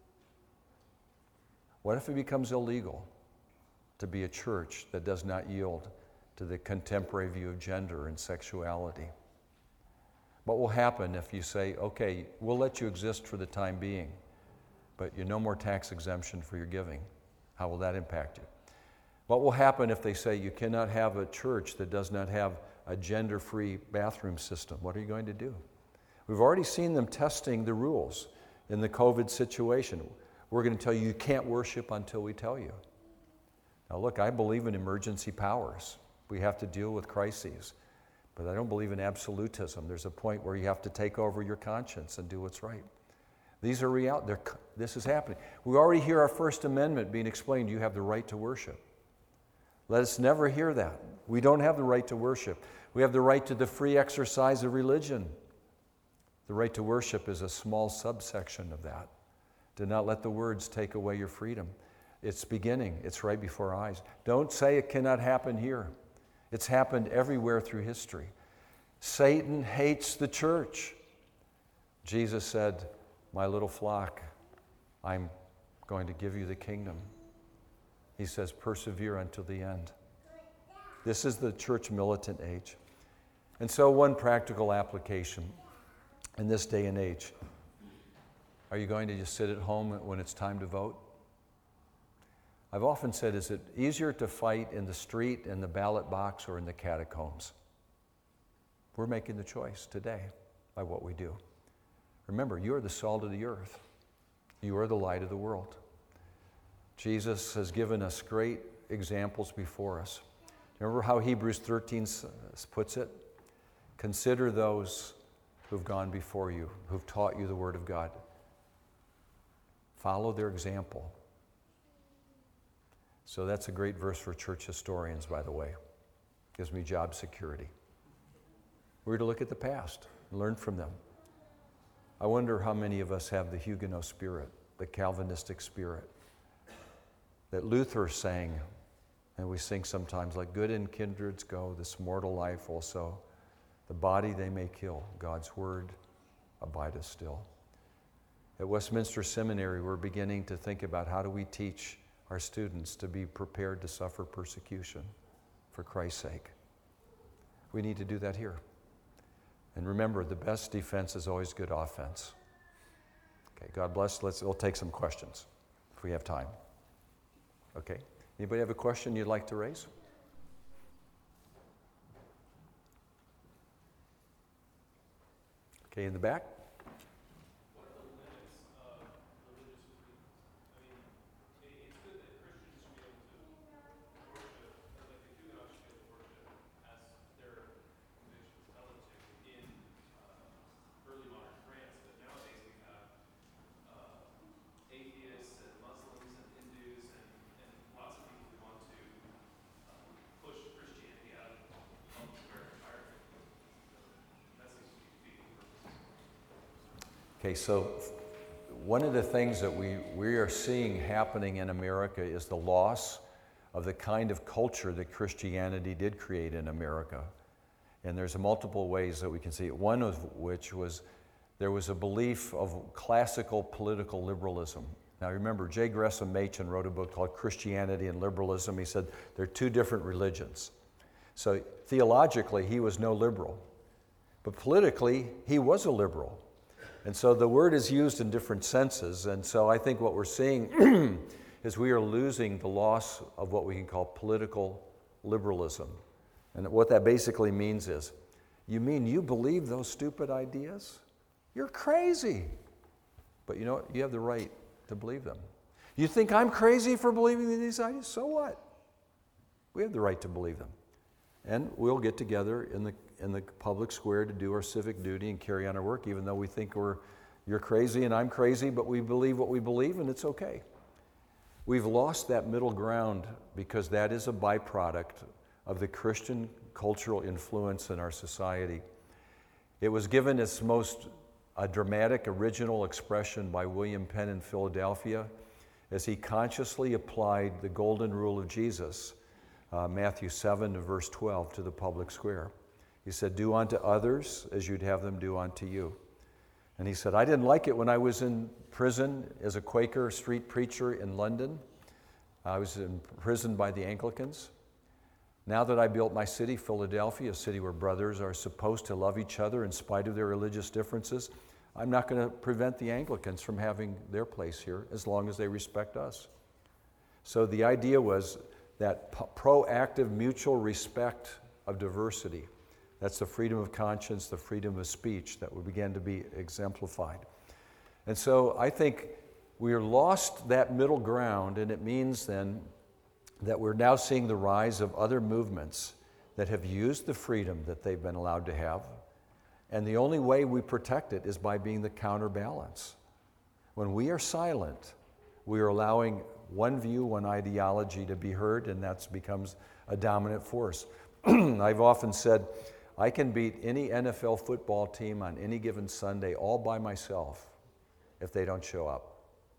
What if it becomes illegal to be a church that does not yield to the contemporary view of gender and sexuality? What will happen if you say, okay, we'll let you exist for the time being, but you no more tax exemption for your giving? How will that impact you? What will happen if they say you cannot have a church that does not have a gender-free bathroom system? What are you going to do? We've already seen them testing the rules in the COVID situation. We're going to tell you you can't worship until we tell you. Now look, I believe in emergency powers. We have to deal with crises. But I don't believe in absolutism. There's a point where you have to take over your conscience and do what's right. These are reality. This is happening. We already hear our First Amendment being explained. You have the right to worship. Let us never hear that. We don't have the right to worship. We have the right to the free exercise of religion. The right to worship is a small subsection of that. Do not let the words take away your freedom. It's beginning. It's right before our eyes. Don't say it cannot happen here. It's happened everywhere through history. Satan hates the church. Jesus said, my little flock, I'm going to give you the kingdom. He says, persevere until the end. This is the church militant age. And so one practical application in this day and age. Are you going to just sit at home when it's time to vote? I've often said, is it easier to fight in the street, in the ballot box, or in the catacombs? We're making the choice today by what we do. Remember, you are the salt of the earth. You are the light of the world. Jesus has given us great examples before us. Remember how Hebrews thirteen puts it? Consider those who've gone before you, who've taught you the Word of God. Follow their example. So that's a great verse for church historians, by the way. Gives me job security. We're to look at the past, learn from them. I wonder how many of us have the Huguenot spirit, the Calvinistic spirit, that Luther sang, and we sing sometimes, like good in kindreds go, this mortal life also. The body they may kill, God's word abideth still. At Westminster Seminary, we're beginning to think about how do we teach our students to be prepared to suffer persecution for Christ's sake. We need to do that here. And remember, the best defense is always good offense. Okay, God bless. Let's, we'll take some questions if we have time. Okay, anybody have a question you'd like to raise? Okay, in the back. What are the limits of religious freedom? I mean, it, it's good that Christians should be able to worship, like the Huguenots should be able to worship as their convictions tell them to in uh, early modern France, but nowadays we have uh, atheists and Muslims and Hindus and, and lots of people who want to uh, push Christianity out of the square entirely. That seems to be defeating purposes. Okay, so one of the things that we, we are seeing happening in America is the loss of the kind of culture that Christianity did create in America. And there's multiple ways that we can see it. One of which was there was a belief of classical political liberalism. Now remember, J. Gresham Machen wrote a book called Christianity and Liberalism. He said they're two different religions. So theologically, he was no liberal. But politically, he was a liberal. And so the word is used in different senses. And so I think what we're seeing is we are losing the loss of what we can call political liberalism. And what that basically means is, you mean you believe those stupid ideas? You're crazy. But you know what? You have the right to believe them. You think I'm crazy for believing these ideas? So what? We have the right to believe them. And we'll get together in the in the public square to do our civic duty and carry on our work, even though we think we're you're crazy and I'm crazy, but we believe what we believe, and it's okay. We've lost that middle ground because that is a byproduct of the Christian cultural influence in our society. It was given its most a dramatic original expression by William Penn in Philadelphia as he consciously applied the golden rule of Jesus, uh, Matthew seven, verse twelve, to the public square. He said, do unto others as you'd have them do unto you. And he said, I didn't like it when I was in prison as a Quaker street preacher in London. I was imprisoned by the Anglicans. Now that I built my city, Philadelphia, a city where brothers are supposed to love each other in spite of their religious differences, I'm not going to prevent the Anglicans from having their place here as long as they respect us. So the idea was that p- proactive mutual respect of diversity. That's the freedom of conscience, the freedom of speech that began to be exemplified. And so I think we are lost that middle ground, and it means then that we're now seeing the rise of other movements that have used the freedom that they've been allowed to have. And the only way we protect it is by being the counterbalance. When we are silent, we are allowing one view, one ideology to be heard, and that becomes a dominant force. I've often said, I can beat any N F L football team on any given Sunday all by myself if they don't show up.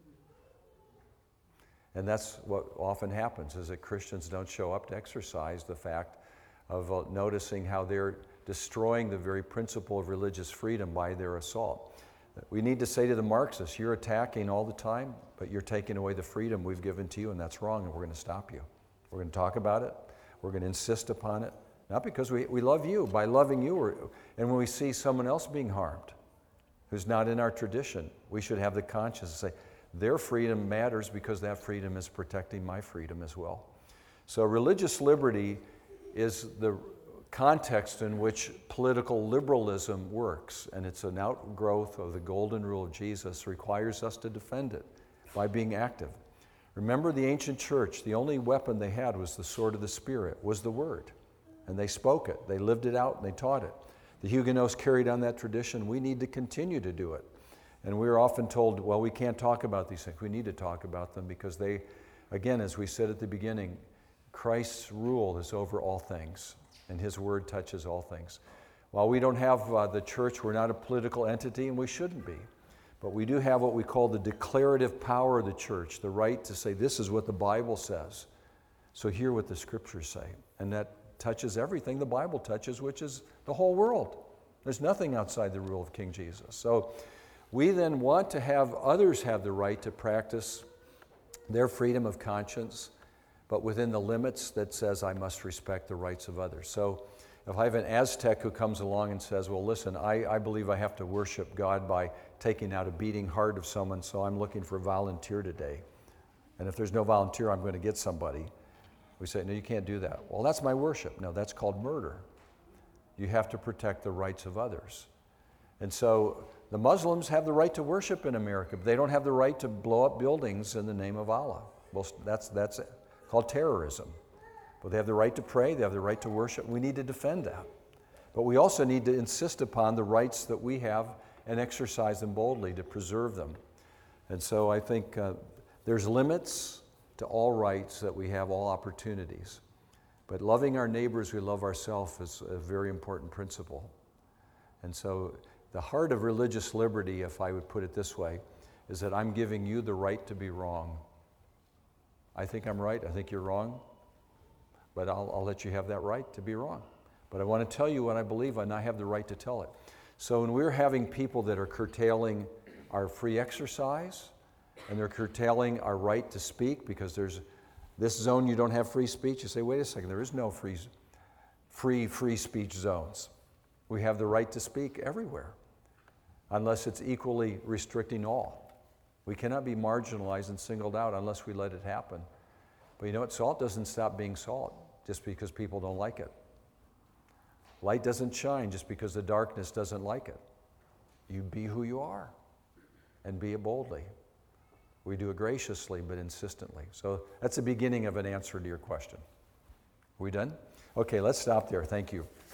And that's what often happens, is that Christians don't show up to exercise the fact of uh, noticing how they're destroying the very principle of religious freedom by their assault. We need to say to the Marxists, you're attacking all the time, but you're taking away the freedom we've given to you, and that's wrong, and we're going to stop you. We're going to talk about it. We're going to insist upon it. Not because we, we love you. By loving you, we're, and when we see someone else being harmed who's not in our tradition, we should have the conscience to say, their freedom matters because that freedom is protecting my freedom as well. So religious liberty is the context in which political liberalism works, and it's an outgrowth of the golden rule of Jesus, requires us to defend it by being active. Remember the ancient church, the only weapon they had was the sword of the Spirit, was the word. And they spoke it, they lived it out, and they taught it. The Huguenots carried on that tradition. We need to continue to do it. And we're often told, well, we can't talk about these things. We need to talk about them because they, again, as we said at the beginning, Christ's rule is over all things, and his word touches all things. While we don't have uh, the church, we're not a political entity, and we shouldn't be. But we do have what we call the declarative power of the church, the right to say, this is what the Bible says. So hear what the scriptures say. And that touches everything the Bible touches, which is the whole world. There's nothing outside the rule of King Jesus. So we then want to have others have the right to practice their freedom of conscience, but within the limits that says I must respect the rights of others. So if I have an Aztec who comes along and says, well, listen, I, I believe I have to worship God by taking out a beating heart of someone, so I'm looking for a volunteer today. And if there's no volunteer, I'm going to get somebody. We say, no, you can't do that. Well, that's my worship. No, that's called murder. You have to protect the rights of others. And so the Muslims have the right to worship in America, but they don't have the right to blow up buildings in the name of Allah. Well, that's, that's called terrorism. But they have the right to pray, they have the right to worship. We need to defend that. But we also need to insist upon the rights that we have and exercise them boldly to preserve them. And so I think uh, there's limits to all rights, that we have all opportunities. But loving our neighbors, we love ourselves, is a very important principle. And so the heart of religious liberty, if I would put it this way, is that I'm giving you the right to be wrong. I think I'm right, I think you're wrong, but I'll, I'll let you have that right to be wrong. But I want to tell you what I believe, and I have the right to tell it. So when we're having people that are curtailing our free exercise, and they're curtailing our right to speak because there's this zone you don't have free speech, you say, wait a second, there is no free, free, free speech zones. We have the right to speak everywhere, unless it's equally restricting all. We cannot be marginalized and singled out unless we let it happen. But you know what? Salt doesn't stop being salt just because people don't like it. Light doesn't shine just because the darkness doesn't like it. You be who you are and be it boldly. We do it graciously but insistently. So that's the beginning of an answer to your question. Are we done? Okay, let's stop there. Thank you.